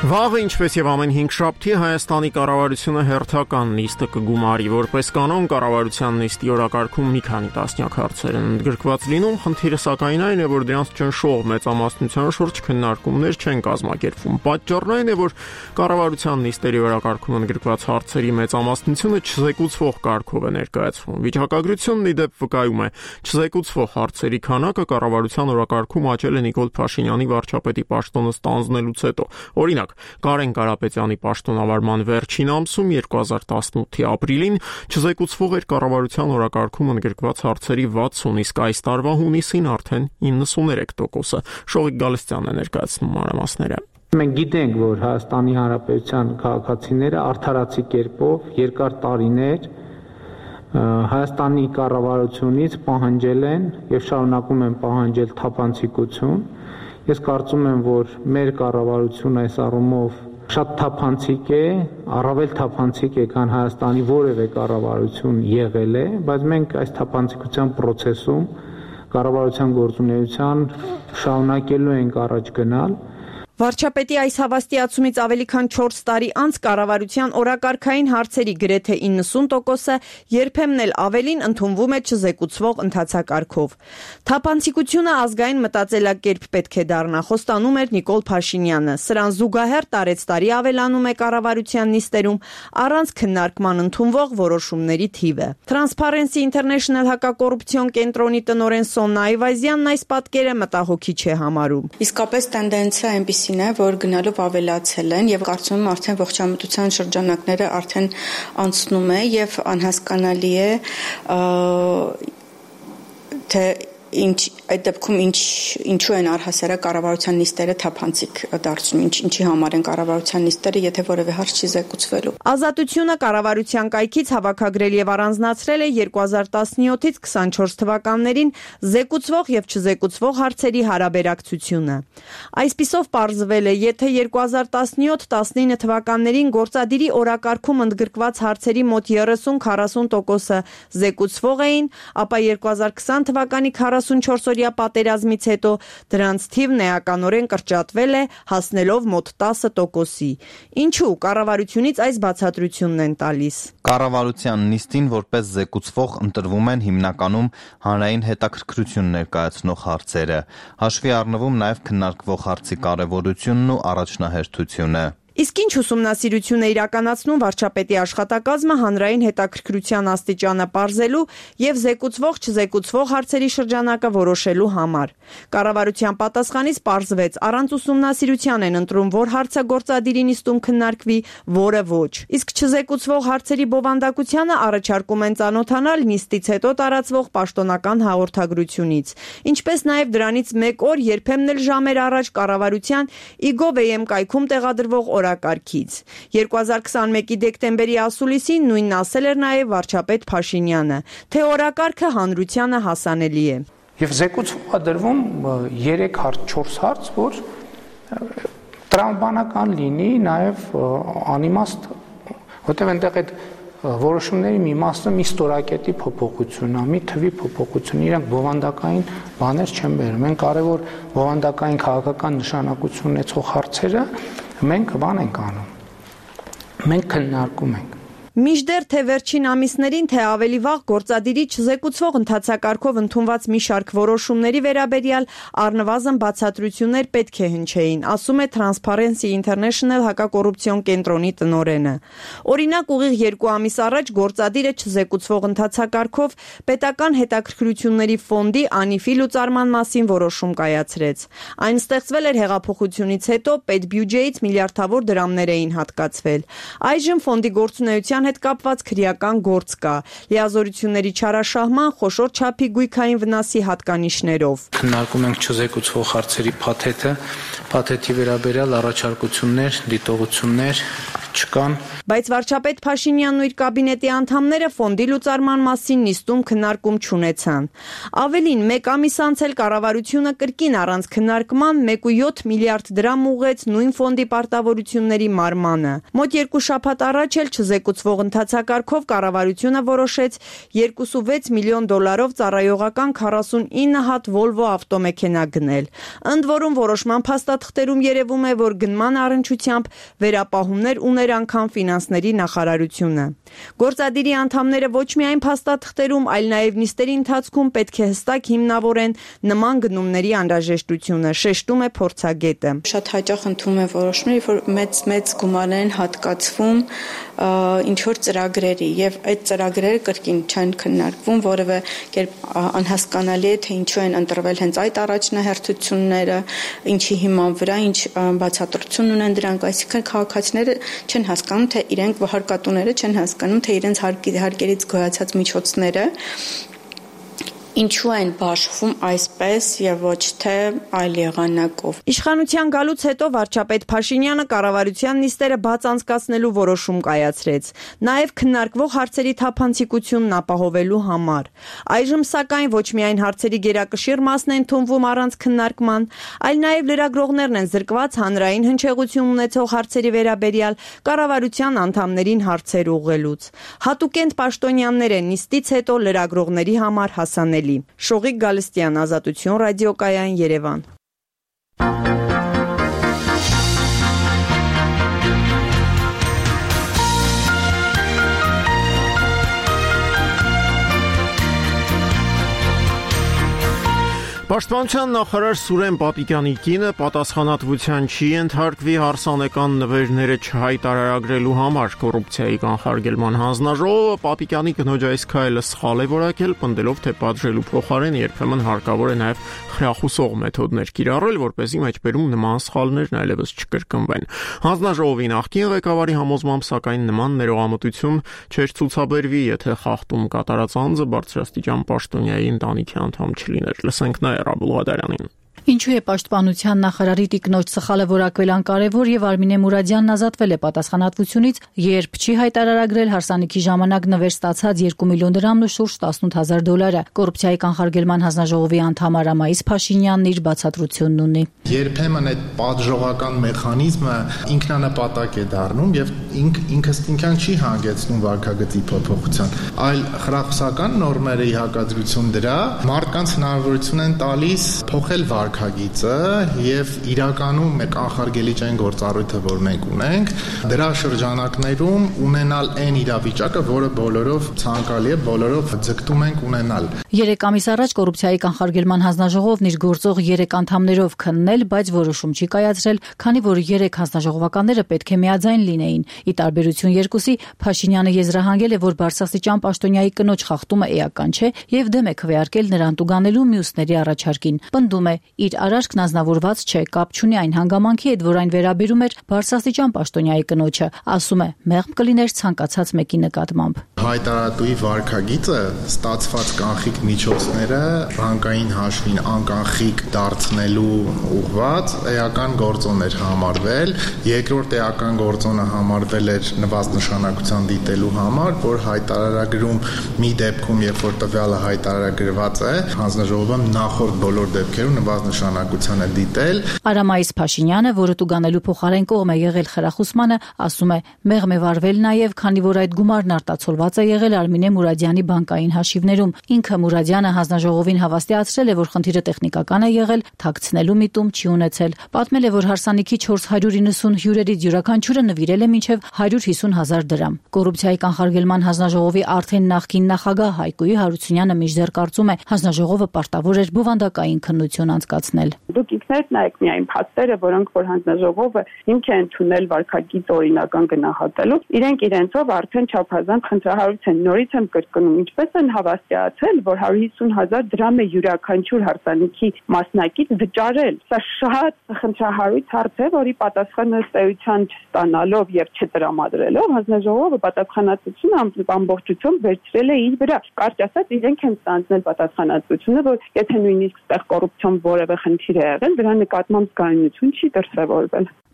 Վաղը ինչպես եւ ամեն հինգշաբթի Հայաստանի կառավարությունը հերթական նիստը կգումարի, որպես կանոն կառավարության նիստի օրակարգում մի քանի տասնյակ հարցեր են ընդգրկված լինում, խնդիրը սակայն այն է, որ դրանց ճնշող մեծամասնության շուրջ քննարկումներ չեն կազմակերպվում։ Պատճառն այն է, որ կառավարության նիստերի օրակարգում ընդգրկված հարցերի մեծամասնությունը չզեկուցվող կարգով է ներկայացվում։ Վիճակագրությունն ի դեպ վկայում է, չզեկուցվող հարցերի քանակը կառավարության օրակարգում աճել է Նիկոլ Փաշինյանի վարչապետի պաշտոնը ստանձնելուց հետո։ Օրինակ, Կարեն Կարապետյանի պաշտոնավարման վերջին ամսում երկու հազար տասնութի ապրիլին չզեկուցվող էր կառավարության օրակարգում ընդգրկված հարցերի վաթսուն, իսկ այս տարվա հունիսին արդեն իննսուներեք տոկոսը։ Շողիկ Գալստյանն է ներկայացնում մանրամասները։ Մենք գիտենք, որ Հայաստանի Հանրապետության քաղաքացիները արդարացի կերպով երկար տարիներ Հայաստանի կառավարությունից պահանջել են եւ շարունակում են պահանջել թափանցիկություն։ Ես կարծում եմ, որ մեր կառավարությունը այս առումով շատ թափանցիկ է, առավել թափանցիկ է, քան Հայաստանի որևէ կառավարություն եղել է, բայց մենք այս թափանցիկության process-ում կառավարության գործունեության շարունակելու ենք առաջ գնալ։ Վարչապետի այս հավաստիացումից ավելի քան չորս տարի անց կառավարության օրակարգային հարցերի գրեթե իննսուն տոկոսը երբեմն էլ ավելին ընդունվում է չզեկուցվող ընթացակարգով։ Թափանցիկությունը ազգային մտածելակերպ պետք է դառնա, խոստանում էր Նիկոլ Փաշինյանը։ Սրան զուգահեռ տարեցտարի ավելանում է կառավարության նիստերում առանց քննարկման ընդունվող որոշումների թիվը։ Transparency International հակակոռուպցիոն կենտրոնի տնօրեն Սոննա Այվազյանն այս պատկերը մտահոգիչ է համարում։ Իսկապես տենդենսը այնպես է, որ գնալով ավելացել են եւ կարծում եմ արդեն ողջամտության շրջանակները արդեն անցնում է եւ անհասկանալի է թե ինչ այդ դեպքում ինչ ինչու են առհասարակ կառավարության նիստերը թափանցիկ դարձնում, ինչ ինչի համար են կառավարության նիստերը, եթե որևէ հարց չի զեկուցվելու։ Ազատությունը կառավարության կայքից հավաքագրել եւ առանձնացրել է երկու հազար տասնյոթից քսանչորս թվականներին զեկուցվող եւ չզեկուցվող հարցերի հարաբերակցությունը։ Այսպիսով պարզվել է, եթե երկու հազար տասնյոթ տասնինը թվականներին գործադիրի օրակարգում ընդգրկված հարցերի մոտ երեսուն քառասուն տոկոսը զեկուցվող էին, ապա երկու հազար քսան թվականի քառասունչորսօրյա պատերազմից հետո դրանց թիվն էականորեն կրճատվել է, հասնելով մոտ տասը տոկոսի։ Ինչու կառավարությունից այս բացատրությունն են տալիս։ Կառավարության նիստին որպես զեկուցվող ընտրվում են հիմնականում հանրային հետաքրքրություն ներկայացնող հարցերը, հաշվի առնվում նաև քննարկվող հարցի կարևորությունն ու առաջնահերթությունը։ Իսկ ինչ ուսումնասիրություն է իրականացնում վարչապետի աշխատակազմը հանրային հետաքրքրության աստիճանը պարզելու եւ զեկուցվող չզեկուցվող հարցերի շրջանակը որոշելու համար։ Կառավարության պատասխանից պարզվեց, առանց ուսումնասիրության են ընտրում, որ հարցը գործադիրի նիստում քննարկվի, որը ոչ։ Իսկ չզեկուցվող հարցերի բովանդակությանը առաջարկում են ծանոթանալ նիստից հետո տարածվող պաշտոնական հաղորդագրությունից, ինչպես նաեւ դրանից մեկ օր երբեմն էլ ժամեր առաջ կառավարության Իգով.am կայքում տեղադրվող օրակարգից։ երկու հազար քսանմեկի դեկտեմբերի ասուլիսին նույնն ասել էր նաև վարչապետ Փաշինյանը, թե օրակարգը հանրությանը հասանելի է։ Եվ զեկուցվում է դրվում երեք հարց, չորս հարց, որ տրամաբանական լինի, նաև անիմաստ, որտեղ այնտեղ այդ որոշումների մի մասը մի ստորակետի փոփոխություն, մի թվի փոփոխություն, իրանք բովանդակային բաներ չեն բերում։ Մենք կարևոր բովանդակային քաղաքական նշանակություն ունեցող հարցերը մենք բան ենք անում, մենք քննարկում ենք։ Մինչդեռ թե վերջին ամիսներին, թե ավելի վաղ գործադիրի չզեկուցվող ընթացակարգով ընդունված մի շարք որոշումների վերաբերյալ առնվազն բացատրություններ պետք է հնչեին, ասում է Transparency International հակակոռուպցիոն կենտրոնի տնօրենը։ Օրինակ, ուղիղ երկու ամիս առաջ գործադիրը չզեկուցվող ընթացակարգով պետական հետաքրքրությունների ֆոնդի անիվի լուծարման մասին որոշում կայացրեց։ Այն ստեղծվել էր հեղափոխությունից հետո պետբյուջեից միլիարդավոր դրամներ էին հատկացվել։ Այժմ ֆոնդի գործունեության հետ կապված քրեական գործ կա, լիազորությունների չարաշահման, խոշոր չափի գույքային վնասի հատկանիշներով։ Քննարկում ենք չզեկուցվող հարցերի փաթեթը, փաթեթի վերաբերյալ առաջարկություններ, դիտողություններ չկան։ Բայց վարչապետ Փաշինյանն ու իր կաբինետի անդամները ֆոնդի լուծարման մասին նիստում քննարկում չունեցան։ Ավելին, մեկ ամիս անց էլ կառավարությունը կրկին առանց քննարկման մեկ կόμμα յոթ միլիարդ դրամ ուղղեց նույն ֆոնդի պարտավորությունների մարմանը։ Մոտ երկու շաբաթ առաջ էլ չզեկուցվող ընթացակարգով կառավարությունը որոշեց երկու կόμμα վեց միլիոն դոլարով ծառայողական քառասունինը հատ Volvo ավտոմեքենա գնել։ Ընդ որում որոշման փաստաթղթերում երևում է, որ գնման առնչությամբ վերապահումներ ուներ անգամ ֆինանսների նախարարությունը։ Գործադիրի անդամները ոչ միայն փաստաթղթերում, այլ նաև նիստերի ընթացքում պետք է հստակ հիմնավորեն նման գնումների անհրաժեշտությունը, շեշտում է փորձագետը։ Շատ հաճախ ընդունում են որոշումներ, որ մեծ մեծ գումարներ են հատկացվում ինչ որ ծրագրերի եւ այդ ծրագրերը կրկին չեն քննարկվում, որևէ կերպ անհասկանալի է, թե ինչու են ընտրվել հենց այդ առաջնահերթությունները, ինչի հիման վրա, ինչ բացատրություն ունեն դրանք, այսինքն քաղաքացիները չեն հասկանում, թե իրենք հարկատուները չեն հասկանում, թե իրենց հարկերից գոյացած միջոցները ինչու են բաշխվում այսպես եւ ոչ թե այլ եղանակով։ Իշխանության գալուց հետո վարչապետ Փաշինյանը կառավարության նիստերը բաց անցկացնելու որոշում կայացրեց, նաեւ քննարկվող հարցերի թափանցիկությունն ապահովելու համար։ Այժմ սակայն ոչ միայն հարցերի գերակշիռ մասն է ընդունվում առանց քննարկման, այլ նաեւ լրագրողներն են զրկված հանրային հնչեղություն ունեցող հարցերի վերաբերյալ կառավարության անդամներին հարցեր ուղղելուց։ Հատուկենտ պաշտոնյաներ են նիստից հետո լրագրողների համար հասանելի։ Շողիկ Գալստյան, Ազատություն ռադիոկայան, Երևան։ Պաշտպանության նախարար Սուրեն Պապիկյանի կինը պատասխանատվության չի ենթարկվի հարսանեկան նվերները չհայտարարագրելու համար կոռուպցիայի կանխարգելման հանձնաժողովը Պապիկյանի կնոջ այս քայլը սխալ է որակել, պնդելով, թե պատժելու փոխարեն երբեմն հարկավոր է նաև խրախուսող մեթոդներ կիրառել, որպեսզի մեջբերում նման սխալներն այլևս չկրկնվեն։ Հանձնաժողովի նախկին ղեկավարի համոզմամբ, սակայն նման ներողամտություն չէր ցուցաբերվի, եթե խախտում կատարած անձը բարձրաստիճան պաշտոնյայի ընտանիքի անդամ չլիներ։ Լսենք նա Ռաբուլղադարյանին։ Ինչու է պաշտպանության նախարարի տիկնոջ սխալը որակվել անկարևոր եւ Արմինե Մուրադյանն ազատվել է պատասխանատվությունից, երբ չի հայտարարագրել հարսանիքի ժամանակ նվեր ստացած երկու միլիոն դրամն ու շուրջ տասնութ հազար դոլարը։ Կոռուպցիայի կանխարգելման հանձնաժողովի անդամ Արամայիս Փաշինյանն իր բացատրությունն ունի։ Երբեմն այդ պատժողական մեխանիզմը ինքնանպատակ է դառնում եւ ինք ինքստինքան չի հանգեցնում վարքագծի փոփոխության, այլ խրախուսական նորմերի հակադրություն դրա մարդկանց հնարավորություն են տալիս փոխել վարքագիծը եւ իրականում մեկ անխարգելիչ այն գործառույթը, որ մենք ունենք, դրա շրջանակներում ունենալ այն իրավիճակը, որը բոլորով ցանկալի է, բոլորով ձգտում ենք ունենալ։ Երեք ամիս առաջ կոռուպցիայի կանխարգելման հանձնաժողովն իր գործող երեք անդամներով քննել, բայց որոշում չի կայացրել, քանի որ երեք հանձնաժողովականները պետք է միաձայն լինեին։ Ի տարբերություն երկուսի, Փաշինյանը եզրահանգել է, որ բարձրաստիճան պաշտոնյայի կնոջ խախտումը էական չէ եւ դեմ է քվեարկել նրան տուգանելու մյուսների առաջարկին։ Պնդում է, իր արարքն անznավորված չէ, կապ չունի այն հանգամանքի հետ, որ այն վերաբերում էր բարձրաստիճան պաշտոնյայի կնոջը, ասում է, մեղմ կլիներ ցանկացած մեկի նկատմամբ։ Հայտարարատուի վարքագիծը ստացված կանխիկ միջոցները բանկային հաշվին անկանխիկ դարձնելու ուղղված էական գործոն էր համարվել, երկրորդ էական գործոնը համարվել էր նվազ նշանակության դիտելու համար, որ հայտարարագրում մի դեպքում, երբ որ տվյալը հայտարարագրված է, հանձնաժողովը նախորդ բոլոր դեպքերում նվազ նշանակության է դիտել։ Արամայիս Փաշինյանը, որը տուգանելու փոխարեն կողմ է եղել խրախուսմանը, ասում է, մեղմ է վարվել նաև, քանի որ այդ գումարն արտացոլված է եղել Արմինե Մուրադյանի բանկային հաշիվներում։ Ինքը Մուրադյանը հանձնաժողովին հավաստիացրել է, որ խնդիրը տեխնիկական է եղել, թաքցնելու միտում չի ունեցել։ Պատմել է, որ հարսանիքի չորս հարյուր իննսուն հյուրերից յուրաքանչյուրը նվիրել է մինչև հարյուր հիսուն հազար դրամ։ Կոռուպցիայի կանխարգելման հանձնաժողովի արդեն նախկին նախագահ Հայկոյի Հարությունյանը մինչդեռ կարծում է, հանձնաժողովը պարտավոր էր բովանդակային քննություն անցկացնել։ Դուք ինքներդ նայեք միայն փաստերը, որոնք որ հանձնաժողովը հիմք է ընդունել վարքագիծ օրինական գնահատելու, իրենք իրենցով արդեն չափազանց խնդրահարույց են։ Նորից եմ կրկնում, ինչպես են հավաստիացել, որ հարյուր հիսուն հազար դրամ է յուրաքանչյուր հարսանիքի մասնակից վճարել։ Սա շատ խնդրահարույց հարց է, որի պատասխանը ըստեյության չստանալով եւ չտրամադրելով հանձնաժողովը պատասխանատվությունը ամբողջությամբ վերցրել է իր վրա։ Կարճ ասած, իրենք են ստանձնել պատասխանատվությունը, որ եթե նույնիսկ այդտեղ կոռուպցիոն որևէ խնդիր է եղել, դրա նկատմամբ զգայունություն չի դրսևորվել։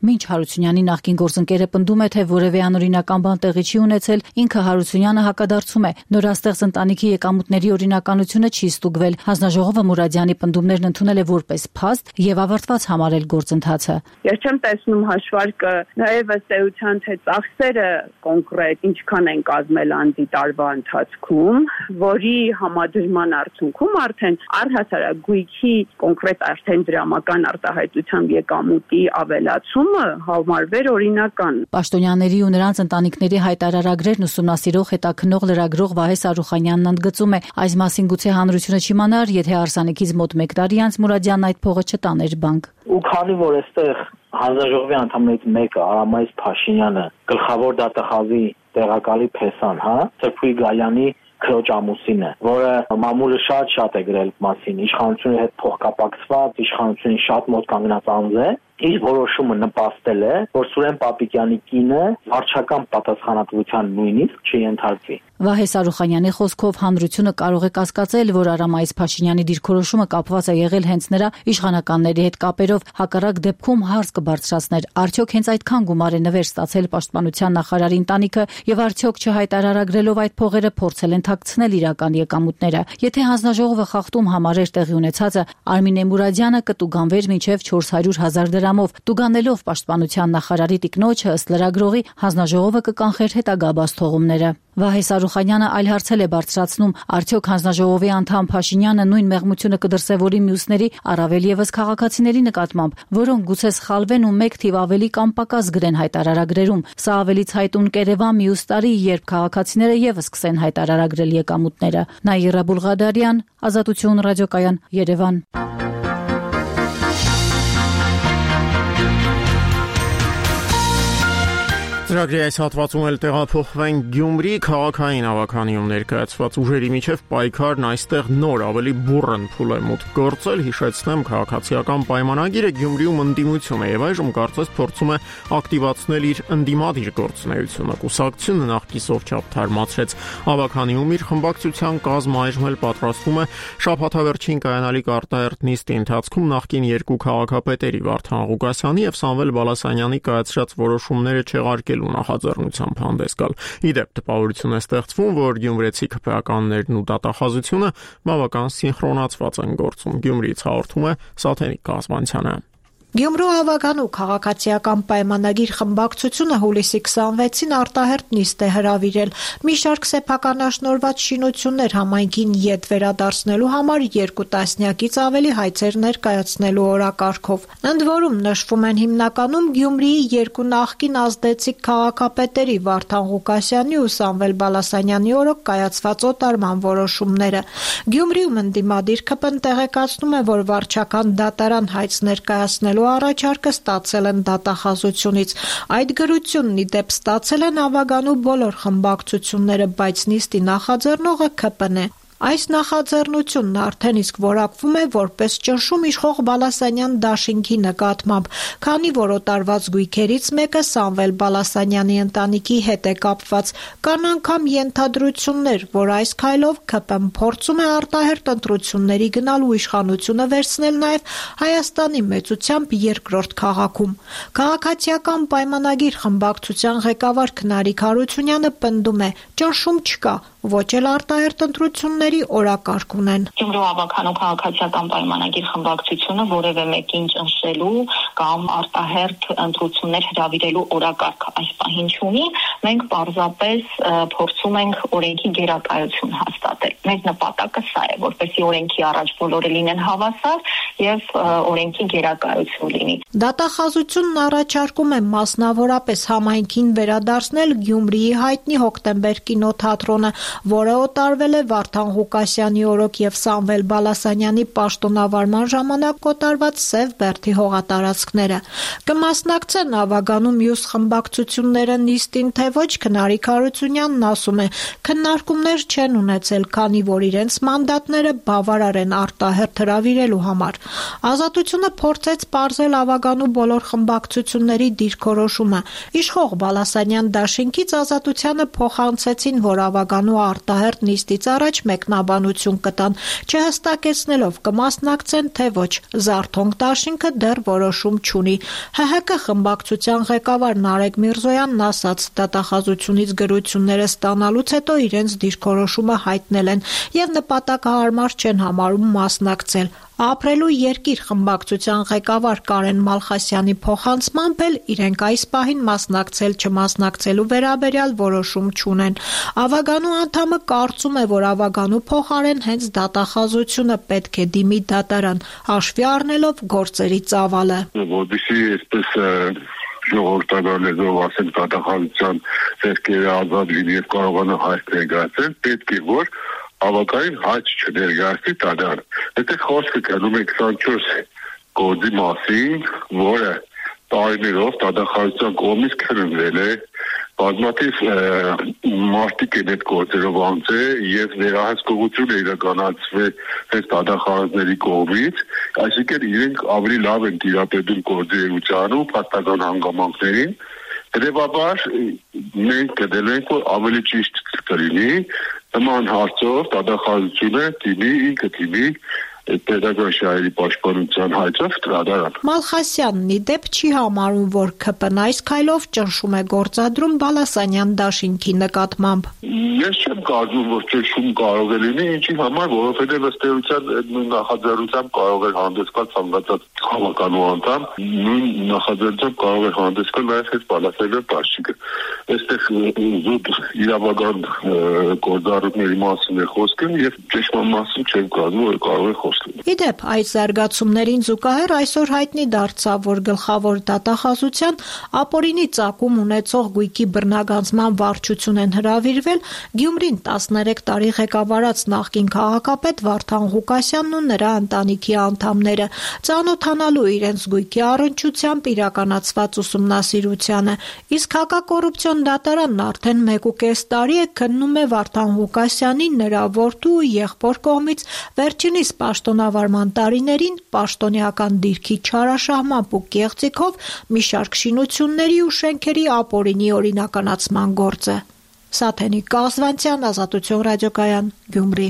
Մինչ Հարությունյանի նախկին գործընկերը պնդում է, թե որևէ անօրինական բան տեղի չի ունեցել, ինքը Հարությունյանը հակադարձում է. նորաստեղծ ընտանիքի եկամուտների օրինականությունը չի ստուգվել։ Հանձնաժողովը Մուրադյանի պնդումներն ընդունել է որպես փաստ եւ ավարտված համարել գործընթացը։ Ես չեմ տեսնում հաշվարկը նաեւ ըստ էության, թե ծախսերը կոնկրետ ինչքան են կազմել անձի տարվա ընթացքում, որի համադրման արդյունքում արդեն առհասարակ գույքի կոնկրետ արդեն դրամական արտահայտությամբ եկամուտի ավելացումը համարվեր օրինական։ Պաշտոնյաների ու նրանց ընտանիքների հայտարարագրերն ուսումնասիրող հետաքննող լրագրող Վահե Սարուխանյանն ընդգծում է, այս մասին գուցե հանրությունը չիմանար, եթե հարսանեկից մոտ մեկ տարի անց Մուրադյանն այդ փողը չտաներ բանկ։ Ու քանի որ այստեղ հանձնաժողովի անդամներից մեկը Արամայիս Փաշինյանը գլխավոր դատախազի տեղակալի փեսան, հա, Սրփուի Գալյանի քրոջ ամուսինը, որը մամուլը շատ-շատ է գրել մասին, իշխանությունի հետ փոխկապակցված, իշխանությունին շատ մոտ կանգնած անձ է, իր որոշումը նպաստել է, որ Սուրեն Պապիկյանի կինը վարչական պատասխանատվության նույնիսկ չենթարկվի։ Վահե Սարուխանյանի խոսքով հանրությունը կարող է կասկածել, որ Արամայիս Փաշինյանի դիրքորոշումը կապված է եղել հենց նրա իշխանականների հետ կապերով, հակառակ դեպքում հարց կբարձրացներ, արդյոք հենց այդքան գումար է նվեր ստացել պաշտպանության նախարարի ընտանիքը եւ արդյոք չհայտարարագրելով այդ փողերը փորձել են թաքցնել իրական եկամուտները։ Եթե հանձնաժողովը խախտում համարեր տեղի ունեցածը, Արմինե Մուրադյանը կտուգանվեր մինչեւ չորս հարյուր հազար դրամով, տուգանելով պաշտպանության նախարարի տիկնոջը ըստ լրագրողի հանձնաժողովը կկանխեր հետագա բացթողումները։ Վահե Սարուխանյանը այլ հարցել է բարձրացնում, արդյոք հանձնաժողովի անդամ Փաշինյանը նույն մեղմությունը կդրսևորի մյուսների, առավել եւս քաղաքացիների նկատմամբ, որոնք գուցե սխալվեն ու մեկ թիվ ավելի կամ պակաս գրեն հայտարարագրերում։ Սա ավելի ցայտուն կերևա մյուս տարի, երբ քաղաքացիները եւս սկսեն հայտարարագրել եկամուտները։ Նաիրա Բուլղադարյան, Ազատություն ռադիոկայան, Երևան։ Ծրագրի այս հատվածում էլ տեղափոխվենք Գյումրի, քաղաքային ավականիում ներկայացված ուժերի միջև պայքարն այստեղ նոր ավելի բուռն փուլ է մուտք գործել, հիշեցնեմ քաղաքացիական պայմանագիրը Գյումրիում ընդդիմություն է եւ այժմ կարծես փորձում է ակտիվացնել իր ընդդիմադիր գործունեությունը։ Կուսակցությունը նախկիսով չափ թարմացրեց ավականիում իր խմբակցության կազմը, այժմ էլ պատրաստվում է շաբաթավերջին կայանալիք արտահերթ նիստի ընթացքում նախկին երկու քաղաքապետերի Վարդան Ղուկասյանի եւ Սամվել Բալասանյանի կայացրած որոշումները չեղարկել նախաձեռնությամբ հանդես գալ։ Իդեպ տպավորություն է ստեղծվում, որ գյումրեցի քպեականներն ու դատախազությունը բավական սինխրոնացված են գործում։ Գյումրիից հաղորդում է Սաթենիկ Կազմանցյանը։ Գյումրու ավական ու քաղաքացիական պայմանագիր խմբակցությունը հուլիսի քսանվեցին արտահերթ նիստ է հրավիրել։ Մի շարք սեփականաշնորհված շինություններ համայնքին ետ վերադարձնելու համար երկու տասնյակից ավելի հայցեր ներկայացնելու օրակարգով։ Ընդ որում նշվում են հիմնականում Գյումրիի երկու նախկին ազդեցիկ քաղաքապետերի Վարդան Ղուկասյանի ու Սամվել Բալասանյանի օրոք կայացված օտարման որոշումները։ Գյումրիում ընդդիմադիր ԿՊ-ն տեղեկացնում է, որ վարչական դատարան հայց ներկայացնելու առաջարկը ստացել են դատախազությունից։ Այդ գրությունն ի դեպ ստացել են ավագանու բոլոր խմբակցությունները, բայց նիստի նախաձեռնողը ԿՊ-ն է։ Այս նախաձեռնությունն արդեն իսկ որակվում է որպես ճնշում իշխող Բալասանյան դաշինքի նկատմամբ, քանի որ օտարված գույքերից մեկը Սամվել Բալասանյանի ընտանիքի հետ է կապված։ Կան անգամ ենթադրություններ, որ այս քայլով ԿՊ-ն փորձում է արտահերթ ընտրությունների գնալ ու իշխանությունը վերցնել նաև Հայաստանի մեծությամբ երկրորդ քաղաքում։ Քաղաքացիական պայմանագիր խմբակցության ղեկավար Քնարիկ Հարությունյանը պնդում է՝ ճնշում չկա, ոչ էլ արտահերթ ընտրությունների օրակարգ ունեն։ Գյումրու ավականու քաղաքացիական պայմանագիր խմբակցությունը որևէ մեկին ճնշելու կամ արտահերթ ընտրություններ հրավիրելու օրակարգ այս պահին չունի, մենք պարզապես փորձում ենք օրենքի գերակայություն հաստատել։ Մեր նպատակը սա է, որպեսզի օրենքի առաջ բոլորը լինեն հավասար եւ օրենքի գերակայություն լինի։ Դատախազությունն առաջարկում է մասնավորապես համայնքին վերադարձնել Գյումրիի հայտնի Հոկտեմբեր կինոթատրոնը, որը օտարվել է Վարդան Ղուկասյանի օրոք եւ Սամվել Բալասանյանի պաշտոնավարման ժամանակ օտարված Սև Բերդի հողատարածքները։ Կմասնակցեն ավագանու մյուս խմբակցությունները նիստին, թե ոչ Քնարիկ Հարությունյանն ասում է, քննարկումներ չեն ունեցել, քանի որ իրենց մանդատները բավարար են արտահերթ հրավիրելու համար։ Ազատությունը փորձեց պարզել Ավագանու բոլոր խմբակցությունների դիրքորոշումը։ Իշխող Բալասանյան դաշինքից Ազատությանը փոխանցեցին, որ Ավագանու արտահերթ նիստից առաջ մեկնաբանություն կտան, չհստակեցնելով կմասնակցեն թե ոչ։ Զարթոնք դաշինքը դեռ որոշում չունի։ Հ Հ K խմբակցության ղեկավար Նարեկ Միրզոյանն ասաց, դատախազությունից գրությունները ստանալուց հետո իրենց դիրքորոշումը հայտնել են եւ նպատակահարմար չեն համարում մասնակցել։ Ապրելու երկիր խմբակցության ղեկավար Կարեն Մալխասյանի փոխանցմամբ էլ իրենք այս պահին մասնակցել չմասնակցելու վերաբերյալ որոշում չունեն։ Ավագանու անդամը կարծում է, որ Ավագանու փոխարեն հենց դատախազությունը պետք է դիմի դատարան, հաշվի առնելով գործերի ծավալը։ Որպեսզի այսպես ժողովրդական լեզվով ասենք դատախազության ձեռքերը ազատ լինի եւ կարողանա հայտ ներկայացնել, պետք է որ ավակային հայտ չներկայացնի դատարան։ Եթե խոսքը գնում է քսանչորս գործի մասին, որը տարիներով դատախազության կողմից քննվել է, բազմաթիվ մարդիկ են այդ գործերով անցել եւ վերահսկողություն է իրականացվել այս դատախազների կողմից, այսինքն իրենք ավելի լավ են տիրապետում գործի էությանը ու փաստական հանգամանքներին։ Հետևաբար մենք կդնենք, որ ավելի ճիշտ կլինի նման հարցով դատախազությունը դիմի ինքը դիմի պետական շահերի պաշտպանության հայտով դատարան։ Մալխասյանն ի դեպ չի համարում, որ K P N այս քայլով ճնշում է գործադրում Բալասանյան դաշինքի նկատմամբ։ Ես չեմ կարծում, որ ճնշում կարող է լինի, ինչի համար, որովհետև ըստ էության նույն նախաձեռնությամբ կարող է հանդես գալ ցանկացած հավաքանու անդամ, նույն նախաձեռնությամբ կարող է հանդես գալ նաև այս Բալասանյան դաշինքը։ Այստեղ զուտ իրավական գործառույթների մասին է խոսքը եւ ճշմարիտ մասին չեմ կարծում, որ կարող է Ի դեպ, այս զարգացումներին զուգահեռ այսօր հայտնի դարձավ, որ գլխավոր դատախազության ապօրինի ծագում ունեցող գույքի բռնագանձման վարչություն են հրավիրվել Գյումրին տասներեք տարի ղեկավարած նախկին քաղաքապետ Վարդան Ղուկասյանն ու նրա ընտանիքի անդամները, ծանոթանալու իրենց գույքի առնչությամբ իրականացված ուսումնասիրությանը։ Իսկ հակակոռուպցիոն դատարանն արդեն մեկ ու կես տարի է քննում է Վարդան Ղուկասյանի, նրա որդու ու եղբոր կողմից վերջինիս պաշտոնավարման տարիներին պաշտոնեական դիրքի չարաշահմամբ ու կեղծիքով մի շարք շինությունների ու շենքերի ապօրինի օրինականացման գործը։ Սաթենիկ Կազվանցյան, Ազատություն ռադիոկայան, Գյումրի։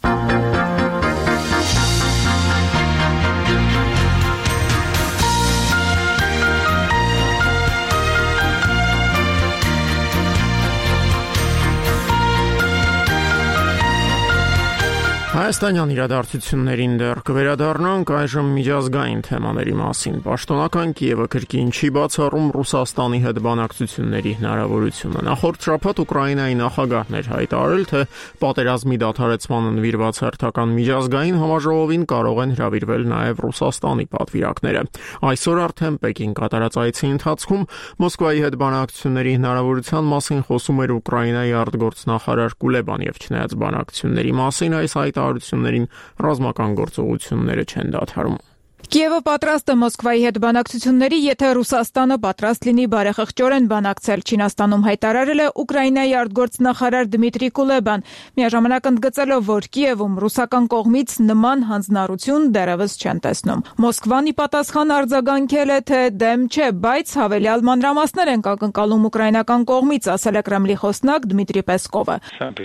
Հայաստանյան իրադարձություններին դեռ կվերադառնանք, այժմ միջազգային թեմաների մասին։ Պաշտոնական Կիևը քրկին չի բացառում Ռուսաստանի հետ բանակցությունների հնարավորությունը։ Նախորդ շաբաթ Ուկրաինայի նախագահն էր հայտարարել, թե պատերազմի դադարեցմանը նվիրված հերթական միջազգային համաժողովին կարող են հրավիրվել նաև Ռուսաստանի պատվիրակները։ Այսօր արդեն Պեկին կատարած այցի ընթացքում Մոսկվայի հետ բանակցությունների հնարավորության մասին խոսում էր Ուկրաինայի արտգործնախարար Կուլեբան, եւ չնայած բանակցությունների մասին այս հայտարարություններին ռազմական գործողությունները չեն դադարում։ Կիևը պատրաստ է Մոսկվայի հետ բանակցությունների, եթե Ռուսաստանը պատրաստ լինի բարեխղճորեն բանակցել, Չինաստանում հայտարարել է Ուկրաինայի արտգործնախարար Դմիտրի Կուլեբան, միաժամանակ ընդգծելով, որ Կիևում ռուսական կողմից նման հանձնառություն դեռևս չեն տեսնում։ Մոսկվան ի պատասխան արձագանքել է, թե դեմ չէ, բայց հավելյալ մանրամասներ են ակնկալում ուկրաինական կողմից, ասել է Կրեմլի խոսնակ Դմիտրի Պեսկովը։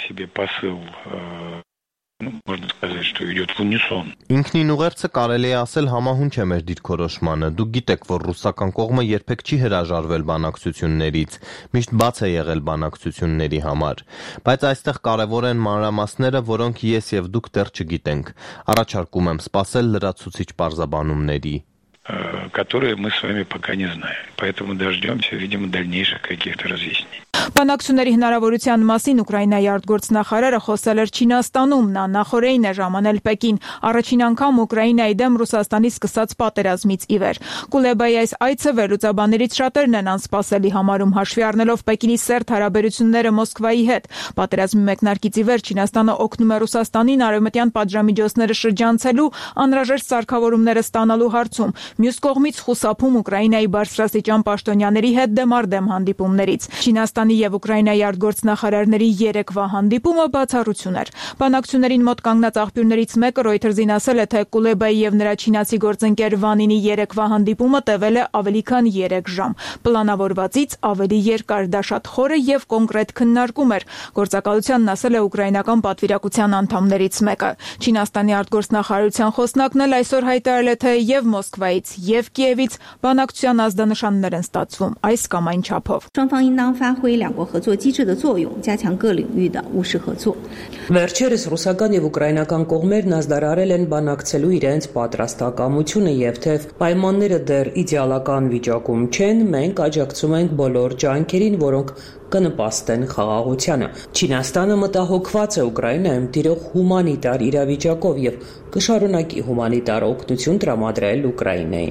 Можно сказать, что идет в унисон. Ինքնին ուղերձը կարելի է ասել համահունչ է մեր դիրքորոշմանը։ Դուք գիտեք, որ ռուսական կողմը երբեք չի հրաժարվել բանակցություններից, միշտ բաց է եղել բանակցությունների համար, բայց այստեղ կարևոր են մանրամասները, որոնք ես եւ դուք դեռ չգիտենք։ Առաջարկում եմ սպասել լրացուցիչ պարզաբանումների, которые мы с вами пока не знаем. Поэтому дождемся, видимо, дальнейших каких-то разъяснений. Բանակցությունների հնարավորության մասին Ուկրաինայի արտգործնախարարը խոսել էր Չինաստանում, նա նախորդին է ժամանել Պեկին, առաջին անգամ Ուկրաինայի դեմ Ռուսաստանի սկսած պատերազմից ի վեր։ Կուլեբայի այս այցը վերլուծաբաններից շատերն են անսպասելի համարում, հաշվի առնելով Պեկինի սերտ հարաբերությունները Մոսկվայի հետ։ Պատերազմի մեկնարկից ի վեր Չինաստանը օգնում է Ռուսաստանին արևմտյան պատժամիջոցները շրջանցելու, անհրաժեշտ սարքավորումները ստանալու հարցում, մյուս կողմից խուսափում Ուկրաինայի բարձրաստիճան պաշտոնյաների հետ դեմարդեմ հանդիպումներից։ Չինաստանի եւ Ուկրաինայի արտգործնախարարների երեկվա հանդիպումը բացառություն էր։ Բանակցություններին մոտ կանգնած աղբյուրներից մեկը Reuters-ին ասել է, թե Կուլեբայի եւ նրա չինացի գործընկեր Վանինի երեկվա հանդիպումը տևել է ավելի քան երեք ժամ։ Պլանավորվածից ավելի երկար, դա շատ խորը եւ կոնկրետ քննարկում էր։ Գործակալությանն ասել է ուկրաինական պատվիրակության անդամներից մեկը։ Չինաստանի արտգործնախարարության խոսնակն էլ այսօր հայտարարել է, թե եւ Մոսկվայից եւ Կիևից բանակցության ազդանշաններ են ստացվում այս կամ այն չափով։ Վերջերս ռուսական եւ ուկրաինական կողմերն ազդարարել են բանակցելու իրենց պատրաստակամությունը եւ թե պայմանները դեռ իդեալական վիճակում չեն, մենք աջակցում ենք բոլոր ջանքերին, որոնք կնպաստեն խաղաղությանը։ Չինաստանը մտահոգված է Ուկրաինայում տիրող հումանիտար իրավիճակով եւ կշարունակի հումանիտար օգնություն տրամադրել Ուկրաինային։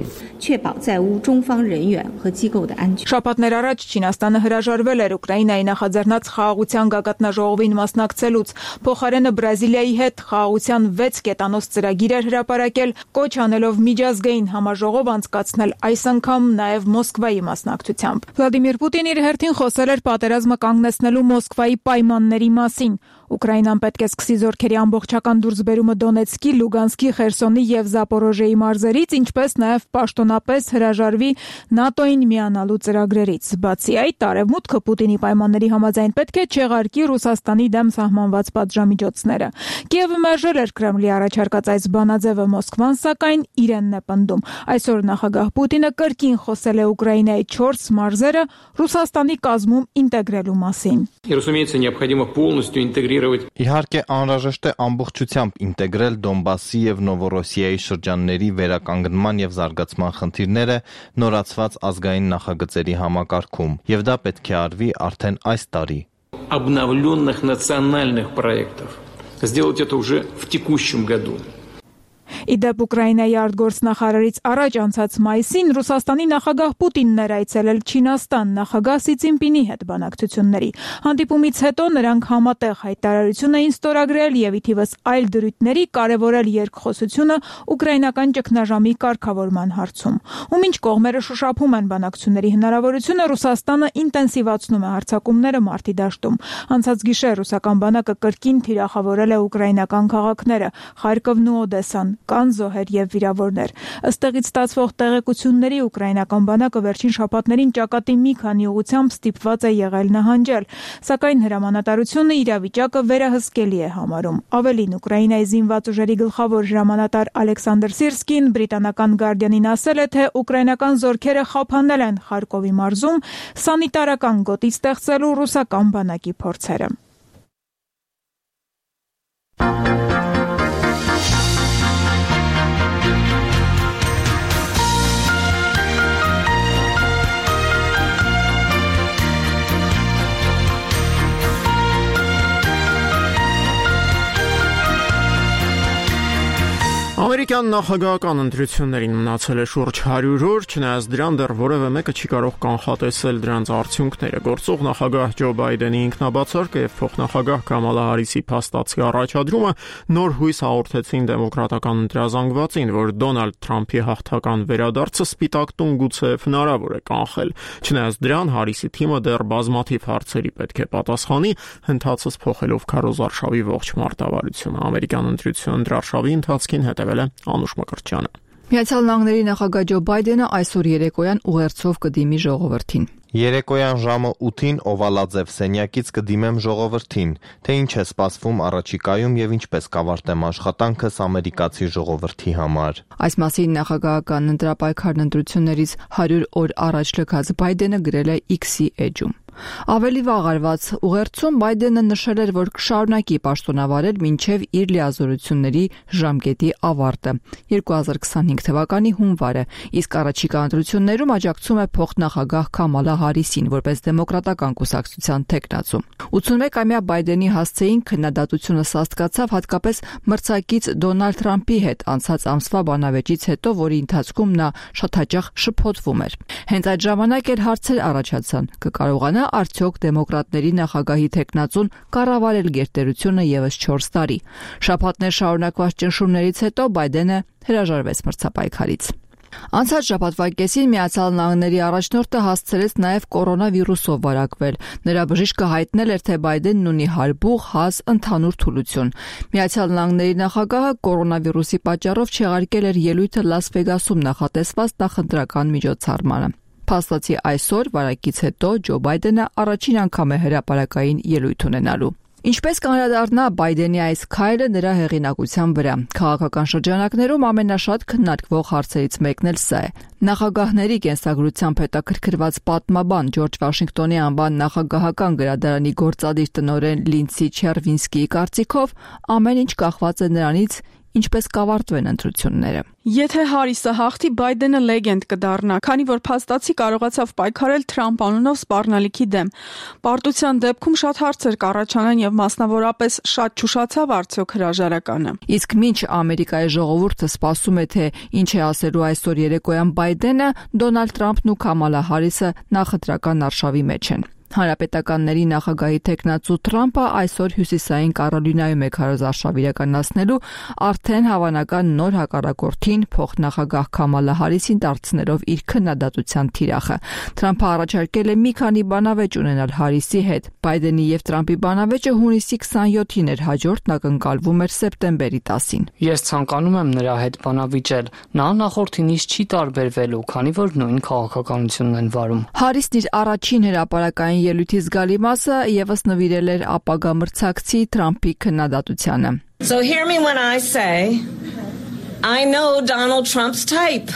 Շաբաթներ առաջ Չինաստանը հրաժարվել էր Ուկրաինայի նախաձեռնած խաղաղության գագաթնաժողովին մասնակցելուց։ Փոխարենը Բրազիլիայի հետ խաղաղության վեց կետանոց ծրագիր էր հրապարակել, կոչ անելով միջազգային համաժողով անցկացնել այս անգամ նաև Մոսկվայի մասնակցությամբ։ Վլադիմիր Պուտինն իր հերթին խոսել էր պատերազմը կանգնեցնելու Մոսկվայի պայմանների մասին։ Ուկրաինան պետք է սկսի զորքերի ամբողջական դուրսբերումը Դոնեցկի, Լուգանսկի, Խերսոնի եւ Զապորոժիեի մարզերից, ինչպես նաեւ պաշտոնապես հրաժարվի ՆԱՏՕ-ին միանալու ծրագրերից։ Բացի այդ, Արևմուտքը Պուտինի պայմանների համաձայն պետք է չեղարկի Ռուսաստանի դեմ սահմանված պատժամիջոցները։ Կիևը մերժել էր Կրեմլի առաջարկած այս բանաձևը, Մոսկվան սակայն իրենն է պնդում։ Այսօր նախագահ Պուտինը կրկին խոսել է Ուկրաինայի չորս մարզերը Ռուսաստանի կազմում ինտեգրելու մասին։ Իհարկե անհրաժեշտ է ամբողջությամբ ինտեգրել Դոնբասի եւ Նովորոսիայի շրջանների վերականգնման եւ զարգացման խնդիրները նորացված ազգային նախագծերի համակարգում, եւ դա պետք է արվի արդեն այս տարի։ Обновленных национальных проектов. Сделать это уже в текущем году. Իդեպ Ուկրաինայի արտգործնախարարից առաջ անցած մայիսին Ռուսաստանի նախագահ Պուտինն էր այցելել Չինաստան նախագահ Սի Ցզինպինի հետ բանակցությունների։ Հանդիպումից հետո նրանք համատեղ հայտարարություն էին ստորագրել եւ ի թիվս այլ դրույթների կարևորել երկխոսությունը ուկրաինական ճգնաժամի կարգավորման հարցում։ Ու մինչ կողմերը շոշափում են բանակցությունների հնարավորությունը, Ռուսաստանը ինտենսիվացնում է հարձակումները մարտի դաշտում։ Անցած գիշեր ռուսական բանակը կրկին թիրախավորել է ուկրաինական քաղաքները Խարկովն ու Օդեսան։ Կան զոհեր եւ վիրավորներ։ Ըստեղից ստացվող տեղեկությունների ուկրաինական բանակը վերջին շաբաթներին ճակատի մի քանի ուղությամբ ստիպված է եղել նահանջել, սակայն հրամանատարությունը իրավիճակը վերահսկելի է համարում։ Ավելին, Ուկրաինայի զինված ուժերի գլխավոր հրամանատար Ալեքսանդր Սիրսկին բրիտանական Guardian-ին ասել է, թե ուկրաինական զորքերը խափանել են Խարկովի մարզում սանիտարական գոտի ստեղծելու ռուսական բանակի փորձերը։ Ամերիկյան նախագահական ընտրություններին մնացել է շուրջ հարյուր օր, չնայած դրան դեռ որևէ մեկը չի կարող կանխատեսել դրանց արդյունքները։ Գործող նախագահ Ջո Բայդենի ինքնաբացարկը եւ փոխնախագահ Կամալա Հարիսի փաստացի առաջադրումը նոր հույս հաղորդեցին դեմոկրատական ընտրազանգվածին, որ Դոնալդ Թրամփի հաղթական վերադարձը Սպիտակ տուն գուցե հնարավոր է կանխել։ Չնայած դրան, Հարիսի թիմը դեռ բազմաթիվ հարցերի պետք է պատասխանի, հնդածս փոխելով քարոզարշավի ողջ մարտավարությունը։ Ամերիկյան ընտրություն ընտրարշավի ընթացքին հետևել է Անուշ Մկրտչյանը։ Միացյալ Նահանգների նախագահ Ջո Բայդենը այսօր երեկոյան ուղերձով կդիմի ժողովրդին։ Երեկոյան ժամը ութին Օվալաձև սենյակից կդիմեմ ժողովրդին, թե ինչ է սպասվում առաջիկայում եւ ինչպես կավարտեմ աշխատանքս ամերիկացի ժողովրդի համար։ Այս մասին նախագահական ընտրապայքարն ընտրություններից հարյուր օր առաջ լքած Բայդենը գրել է X-ի էջում։ Ավելի վաղ արված ուղերձում Բայդենը նշել էր, որ կշարունակի պաշտոնավարել մինչև իր լիազորությունների ժամկետի ավարտը երկու հազար քսանհինգ թվականի հունվարը, իսկ առաջիկա ընտրություններում աջակցում է փոխնախագահ Կամալա Հարիսին որպես դեմոկրատական կուսակցության թեկնածու։ ութսունմեկամյա Բայդենի հասցեին քննադատությունը սաստկացավ հատկապես մրցակից Դոնալդ Թրամփի հետ անցած ամսվա բանավեճից հետո, որի ընթացքում նա շատ հաճախ շփոթվում էր։ Հենց այդ ժամանակ էլ հարցեր առաջացան՝ կկարողանա արդյոք դեմոկրատների նախագահի թեկնածուն կառավարել գերտերությունը եւս չորս տարի։ Շաբաթներ շարունակված ճնշումներից հետո Բայդենը հրաժարվեց մրցապայքարից։ Անցած շաբաթվա կեսին Միացյալ Նահանգների առաջնորդը հասցրեց նաև կորոնավիրուսով վարակվել։ Նրա բժիշկը հայտնել էր, թե Բայդենն ունի հարբուղ, հազ, ընդհանուր թուլություն։ Միացյալ Նահանգների նախագահը կորոնավիրուսի պատճառով չեղարկել էր ելույթը Լաս Վեգասում նախատեսված նախընտրական միջոցառմանը։ Փաստացի այսօր վարակից հետո Ջո Բայդենը առաջին անգամ է հրապարակային ելույթ ունենալու։ Ինչպես կանդրադառնա Բայդենի այս քայլը նրա հեղինակության վրա։ Քաղաքական շրջանակներում ամենաշատ քննարկվող հարցերից մեկն էլ սա է։ Նախագահների կենսագրությամբ հետաքրքրված պատմաբան Ջորջ Վաշինգտոնի անվան նախագահական գրադարանի գործադիր տնօրեն Լինդսի Չերվինսկիի կարծիքով ամեն ինչ կախված է նրանից, ինչպես կավարտվեն ընտրությունները։ Եթե Հարիսը հաղթի, Բայդենը լեգենդ կդառնա, քանի որ փաստացի կարողացավ պայքարել Թրամփ անունով սպառնալիքի դեմ։ Պարտության դեպքում շատ հարցեր կառաջանան եւ մասնավորապես շատ չուշացավ արդյոք հրաժարականը։ Իսկ մինչ Ամերիկայի ժողովուրդը սպասում է, թե ինչ է ասելու այսօր երեկոյան Բայդենը, Դոնալդ Թրամփն ու Քամալա Հարիսը նախընտրական արշավի մեջ են։ Հանրապետականների նախագահի տեխնացու Թրամփը այսօր Հյուսիսային Կարոլինայում է քարոզարշավ իրականացնելու արդեն հավանական նոր հակառակորդին փոխնախագահ Քամալա Հարիսին դարձնելով իր քննադատության թիրախը։ Թրամփը առաջարկել է մի քանի բանավեճ ունենալ Հարիսի հետ։ Բայդենի եւ Թրամփի բանավեճը հունիսի քսանյոթին էր, հաջորդն ակնկալվում էր սեպտեմբերի տասին։ Ես ցանկանում եմ նրա հետ բանավիճել։ Նա նախորդինից չի տարբերվելու, քանի որ նույն քաղաքականությունն են վարում։ Հարիսն իր առաջին հրապարակային ելույթի զգալի մասը եւս նվիրել էր ապագա մրցակցի Թրամփի քննադատությանը։ So hear me when I say I know Donald Trump's type.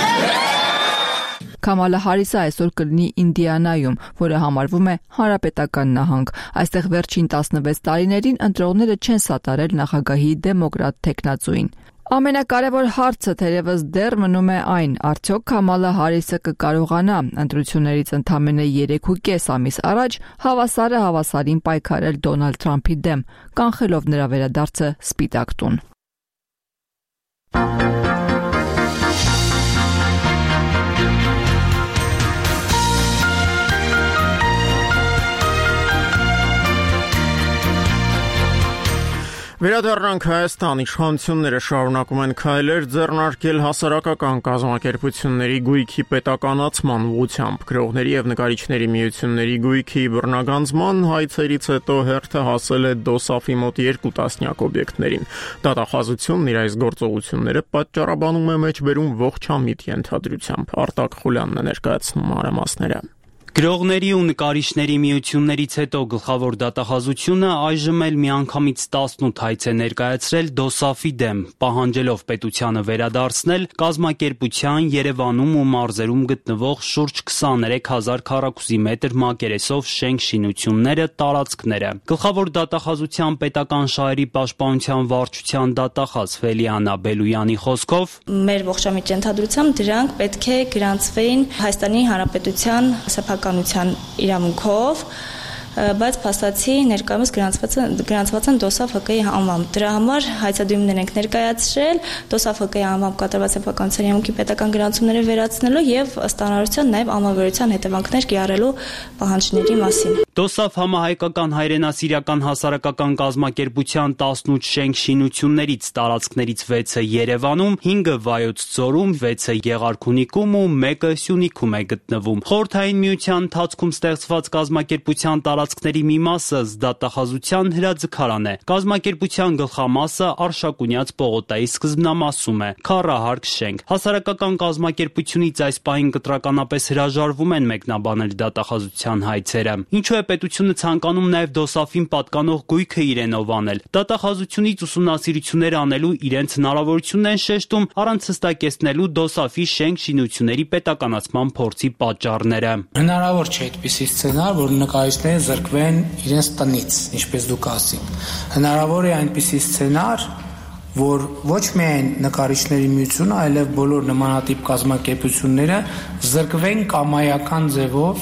Քամալա Հարիսը այսօր կլինի Ինդիանայում, որը համարվում է հանրապետական նահանգ։ Այստեղ վերջին տասնվեց տարիներին ընտրողները չեն սատարել նախագահի դեմոկրատ տեխնացուին։ Ամենակարևոր հարցը թերևս դեռ մնում է այն, արդյոք Քամալա Հարիսը կկարողանա ընտրություններից ընդամենը երեք ու կես ամիս առաջ հավասարը հավասարին պայքարել Դոնալդ Թրամփի դեմ, կանխելով նրա վերադարձը Սպիտակ տուն։ Վերադառնանք Հայաստան, իշխանությունները շարունակում են քայլեր ձեռնարկել հասարակական կազմակերպությունների գույքի պետականացման ուղղությամբ։ Գրողների եւ նկարիչների միությունների գույքի բռնագանձման հայցերից հետո հերթը հասել է դոսաֆի մոտ երկու տասնյակ օբյեկտներին։ Դատախազությունն իր այս գործողությունները պատճառաբանում է մեջբերում ողջամիտ ենթադրությամբ։ Արտակ Խուլյանն է ներկայացնում մանրամասները։ Գրողների ու նկարիչների միություններից հետո գլխավոր դատախազությունը այժմ էլ միանգամից տասնութ հայց է ներկայացրել դոսաֆի դեմ, պահանջելով պետությանը վերադարձնել կազմակերպության Երևանում ու մարզերում գտնվող շուրջ քսաներեք հազար քառակուսի մետր մակերեսով շենք-շինությունները, տարածքները։ Գլխավոր դատախազության պետական շահերի պաշտպանության վարչության դատախազ Ֆելիանա Բելույանի խոսքով մեր ողջամիտ ենթադրությամբ դրանք պետք է գրանցվեին Հայաստանի Հանրապետության սեփականության իրավունքով, բայց փաստացի ներկայումս գրանցված են դոսաֆ ՀԿ-ի անվամբ։ Դրա համար հայցադույմներ ենք ներկայացրել դոսաֆ ՀԿ-ի անվամբ կատարված սեփականության իրավունքի պետական գրանցումները վերացնելու եւ ըստ անհրաժեշտության նաեւ անվավերության հետևանքներ կիրառելու պահանջների մասին։ Դոսաֆ համահայկական հայրենասիրական հասարակական կազմակերպության տասնութ շենք-շինություններից տարածքներից վեցը Երևանում, հինգը Վայոց ձորում, վեցը Գեղարքունիքում ու մեկը Սյունիքում է գտնվում։ Խորհրդային միության ընթացքում ստեղծված կազմակերպության տարածքների մի մասը դատախազության հրաձգարան է։ Կազմակերպության գլխամասը Արշակունյաց պողոտայի սկզբնամասում է, քառահարկ շենք։ Հասարակական կազմակերպությունից այս պահին կտրականապես հրաժարվում են մեկնաբանել դատախազության հայցերը։ Ինչու է պետությունը ցանկանում նաև դոսաֆին պատկանող գույքը իրենով անել։ Դատախազությունից ուսումնասիրություններ անելու իրենց հնարավորությունն են շեշտում առանց հստակեցնելու դոսաֆի շենք-շինությունների պետականացման փորձի պատճառները։ Հնարավոր չէ այդպիսի սցենար, որ նկարիչները զրկվեն իրենց տնից, ինչպես դուք ասիք։ Հնարավոր է այնպիսի սցենար, որ ոչ միայն նկարիչների միությունը, այլև բոլոր նմանատիպ կազմակերպությունները զրկվեն կամայական ձևով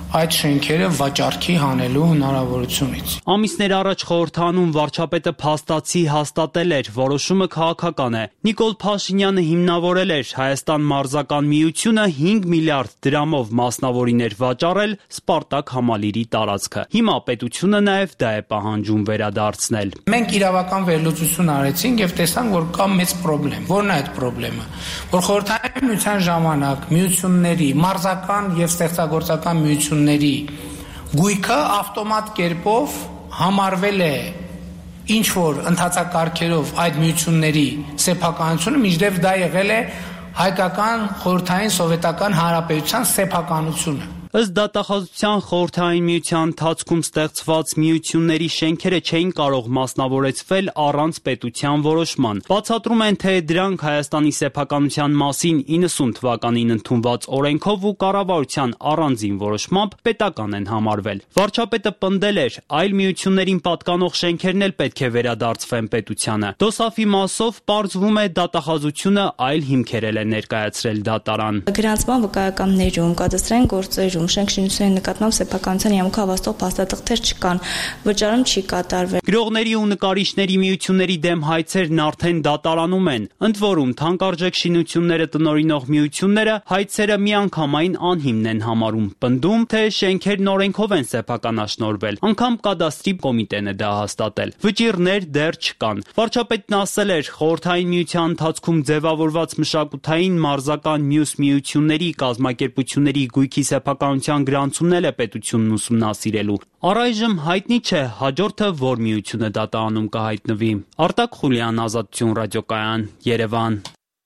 այդ շենքերը վաճառքի հանելու հնարավորությունից։ Ամիսներ առաջ խորհրդանում վարչապետը փաստացի հաստատել էր, որոշումը քաղաքական է։ Նիկոլ Փաշինյանը հիմնավորել էր Հայաստան մարզական միությունը հինգ միլիարդ դրամով մասնավորիներ վաճառել Սպարտակ համալիրի տարածքը։ Հիմա պետությունը նաև դա է պահանջում վերադարձնել։ Մենք իրավական վերլուծություն արեցինք եւ տեսանք, որ կա մեծ խնդրեմ։ Որն է այդ խնդրեմը։ Որ խորհրդային միության ժամանակ միությունների, մարզական եւ ստեղծագործական միությունների գույքը ավտոմատ կերպով համարվել է ինչ որ ընթացակարգերով այդ միությունների սեփականությունը, մինչդեռ դա եղել է հայկական խորհրդային սովետական հանրապետության սեփականությունը։ Ըստ դատախազության խորհրդային միության ընթացքում ստեղծված միությունների շենքերը չէին կարող մասնավորեցվել առանց պետության որոշման։ Բացատրում են, թե դրանք Հայաստանի սեփականության մասին իննսուն թվականին ընդունված օրենքով ու կառավարության առանձին որոշմամբ պետական են համարվել։ Վարչապետը պնդել էր, այլ միություններին պատկանող շենքերն էլ պետք է վերադարձվեն պետությանը։ Դոսաֆի մասով պարզվում է դատախազությունը այլ հիմքեր է ներկայացրել դատարան։ Գրանցման վկայականներում, կադաստրային գործերում շենքշինության նկատմամբ սեփականության յամուք հավաստող փաստաթղթեր չկան, վճարում չի կատարվել։ Գրողների ու նկարիչների միությունների դեմ հայցերն արդեն դատարանում են։ Ընդ որում, թանկարժեք շինությունները տնօրինող միությունները հայցերը միանգամայն անհիմն են համարում, պնդում, թե շենքերն օրենքով են սեփականաշնորհվել։ Անգամ կադաստրի կոմիտեն է դա հաստատել։ Վճիռներ դեռ չկան։ Վարչապետն ասել էր, խորհրդային միության ընթացքում ձևավորված մշակութային մարզական մյուս միությունների կազմակերպությունների գույքի սեփականության գրանցումն է պետությունն ուսումնասիրելու։ Առայժմ հայտնի չէ հաջորդը որ միությունը դատարանում կհայտնվի։ Արտակ Խուլյան, Ազատություն ռադիոկայան, Երևան։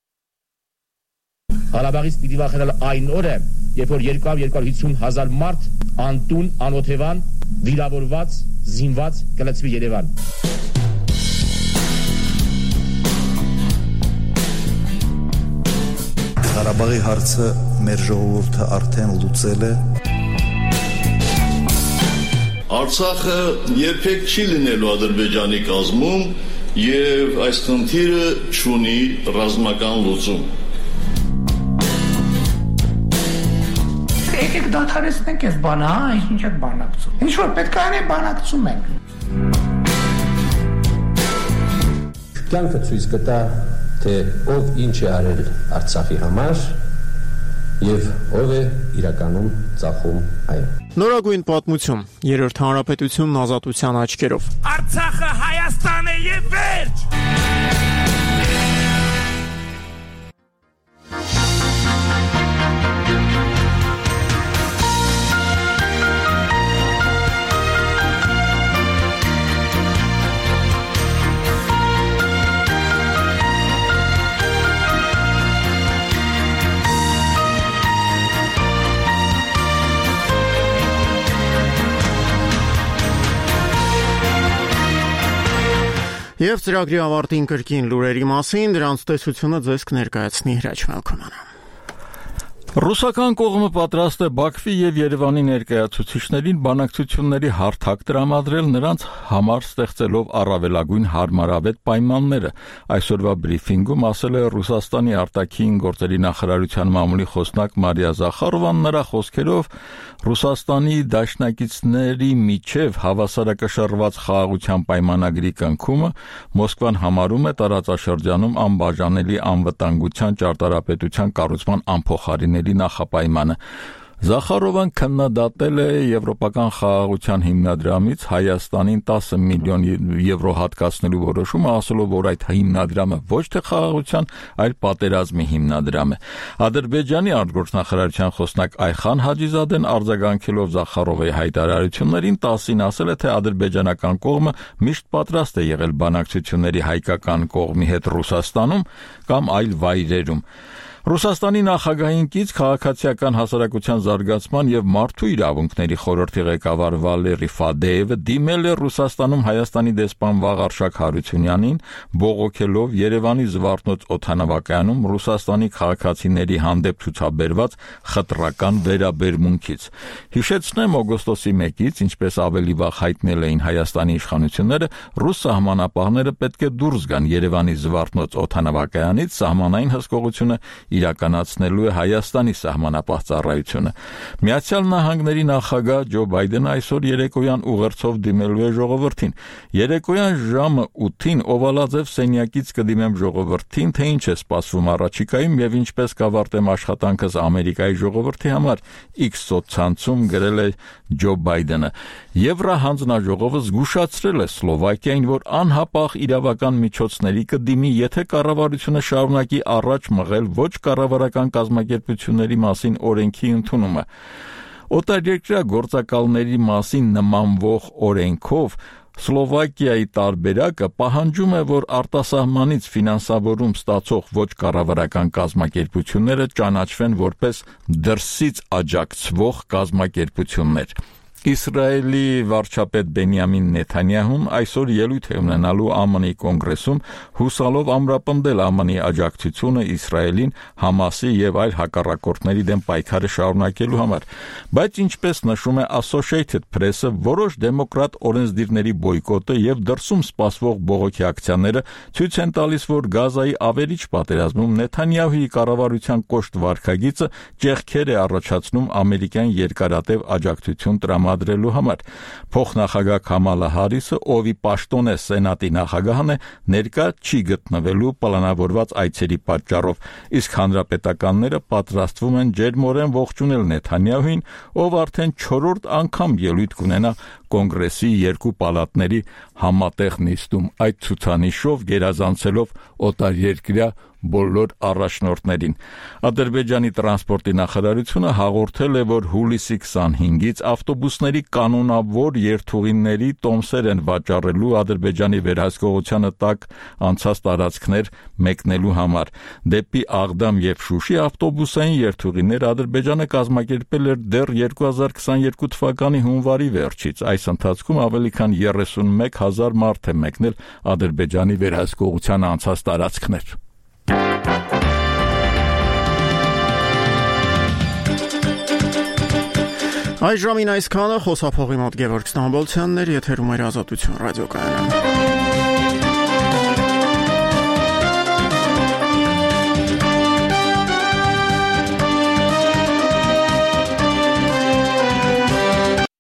Ղարաբաղից պիտի վախենալ այն օրը, երբ որ երկու հարյուր հիսուն հազար մարդ անտուն, անօթևան, վիրավորված, զինված կլցվի Երևան։ Ղարաբաղի հարցը մեր ժողովուրդը արդեն լուծել է։ Արցախը երբեք չի լինելու Ադրբեջանի կազմում եւ այս խնդիրը չունի ռազմական լուծում։ Եկեք դադարեցնենք այս բանը, հա, ինչ եք բանակցում։ Ինչ որ պետք է անենք, բանակցում ենք։ Կյանքը ցույց կտա, թե ով ինչ է արել Արցախի համար եւ ով է իրականում ծախում այն։ Նորագույն պատմություն, երրորդ հանրապետությունն ազատության աչքերով։ Արցախը Հայաստան է եւ վերջ։ Եվ ծրագրի ավարտին կրկին լուրերի մասին, դրանց տեսությունը ձեզ կներկայացնի Հրաչ Մալքոմյանը։ Ռուսական կողմը պատրաստ է Բաքվի եւ Երևանի ներկայացուցիչներին բանակցությունների հարթակ տրամադրել նրանց համար ստեղծելով առավելագույն հարմարավետ պայմանները։ Այսօրվա բրիֆինգում ասել է Ռուսաստանի արտաքին գործերի նախարարության մամուլի խոսնակ Մարիա Զախարովան, նրա խոսքերով Ռուսաստանի դաշնակիցների միջև հավասարակշռված խաղաղության պայմանագրի կնքումը Մոսկվան համարում է տարածաշրջանում անբաժանելի անվտանգության ճարտարապետության կառուցման անփոխարինելի նախապայմանը։ Զախարովան քննադատել է Եվրոպական խաղաղության հիմնադրամից Հայաստանին տասը միլիոն եվրո հատկացնելու որոշումը, ասելով, որ այդ հիմնադրամը ոչ թե խաղաղության, այլ պատերազմի հիմնադրամ է։ Ադրբեջանի արտգործնախարարության խոսնակ Այխան Հաջիզադեն արձագանքելով Զախարովի հայտարարություններին տասին ասել է, թե ադրբեջանական կողմը միշտ պատրաստ է եղել բանակցությունների հայկական կողմի հետ Ռուսաստանում կամ այլ վայրերում։ Ռուսաստանի նախագահին կից քաղաքացիական հասարակության զարգացման եւ մարդու իրավունքների խորհրդի ղեկավար Վալերի Ֆադեևը դիմել է Ռուսաստանում Հայաստանի դեսպան Վաղարշակ Հարությունյանին, բողոքելով Երևանի Զվարթնոց օդանավակայանում Ռուսաստանի քաղաքացիների հանդեպ ցուցաբերված խտրական վերաբերմունքից։ Հիշեցնեմ, օգոստոսի մեկից, ինչպես ավելի վաղ հայտնել էին Հայաստանի իշխանությունները, ռուս սահմանապահները պետք է դուրս գան Երևանի Զվարթնոց օդանավակայանից, սահմանային հսկողությունը իրականացնելու է Հայաստանի սահմանապահ ծառայությունը։ Միացյալ Նահանգների նախագահ Ջո Բայդենը այսօր երեկոյան ուղերձով դիմելու է ժողովրդին։ Երեկոյան ժամը ութին Օվալաձև սենյակից կդիմեմ ժողովրդին, թե ինչ է սպասվում առաջիկայում եւ ինչպես կավարտեմ աշխատանքս Ամերիկայի ժողովրդի համար, X սոցցանցում գրել է Ջո Բայդենը։ Եվրահանձնաժողովը զգուշացրել է Սլովակիային, որ անհապաղ իրավական միջոցների կդիմի, եթե կառավարությունը շարունակի առաջ մղել ոչ կառավարական կազմակերպությունների մասին օրենքի ընդունումը։ Օտարերկրյա գործակալների մասին նմանվող օրենքով Սլովակիայի տարբերակը պահանջում է, որ արտասահմանից ֆինանսավորում ստացող ոչ կառավարական կազմակերպությունները ճանաչվեն որպես դրսից աջակցվող կազմակերպություններ։ Իսրայելի վարչապետ Բենյամին Նեթանյահուն այսօր ելույթ է ունենալու ԱՄՆ-ի կոնգրեսում, հուսալով ամրապնդել ԱՄՆ-ի աջակցությունը Իսրայելին Համասի եւ այլ հակառակորդների դեմ պայքարը շարունակելու համար, բայց ինչպես նշում է Associated Press-ը, որոշ դեմոկրատ օրենսդիրների բոյկոտը եւ դրսում սպասվող բողոքի ակցիաները ցույց են տալիս, որ Գազայի ավերիչ պատերազմում Նեթանյահուի կառավարության կոշտ վարքագիծը ճեղքեր է առաջացնում ամերիկյան երկարատև աջակցություն տրամադրելուադրելու համար։ Փոխնախագահ Քամալա Հարիսը, ովի պաշտոն է Սենատի նախագահն է, ներկա չի գտնվելու պլանավորված այցերի պատճառով, իսկ հանրապետականները պատրաստվում են ջերմորեն ողջունել Նեթանյահուին, ով արդեն չորրորդ անգամ ելույթ կունենա կոնգրեսի երկու պալատների համատեղ նիստում, այդ ցուցանիշով գերազանցելով օտարերկրյա բոլոր առաջնորդներին։ Ադրբեջանի տրանսպորտի նախարարությունը հաղորդել է, որ հուլիսի քսանհինգից ավտոբուսների կանոնավոր երթուղիների տոմսեր են վաճառելու Ադրբեջանի վերահսկողությանը տակ անցած տարածքներ մեկնելու համար։ Դեպի Աղդամ եւ Շուշի ավտոբուսային երթուղիներ Ադրբեջանը կազմակերպել էր դեռ երկու հազար քսաներկու թվականի հունվարի վերջից։ Այս ընթացքում ավելի քան երեսունմեկ հազար մարդ է մեկնել Ադրբեջանի վերահսկողության անցած տարածքներ։ Այժմին այսքանը խոսափողի մոտ Գևորգ Ստամբոլցյանն էր, եթերում էր Ազատություն ռադիոկայանը։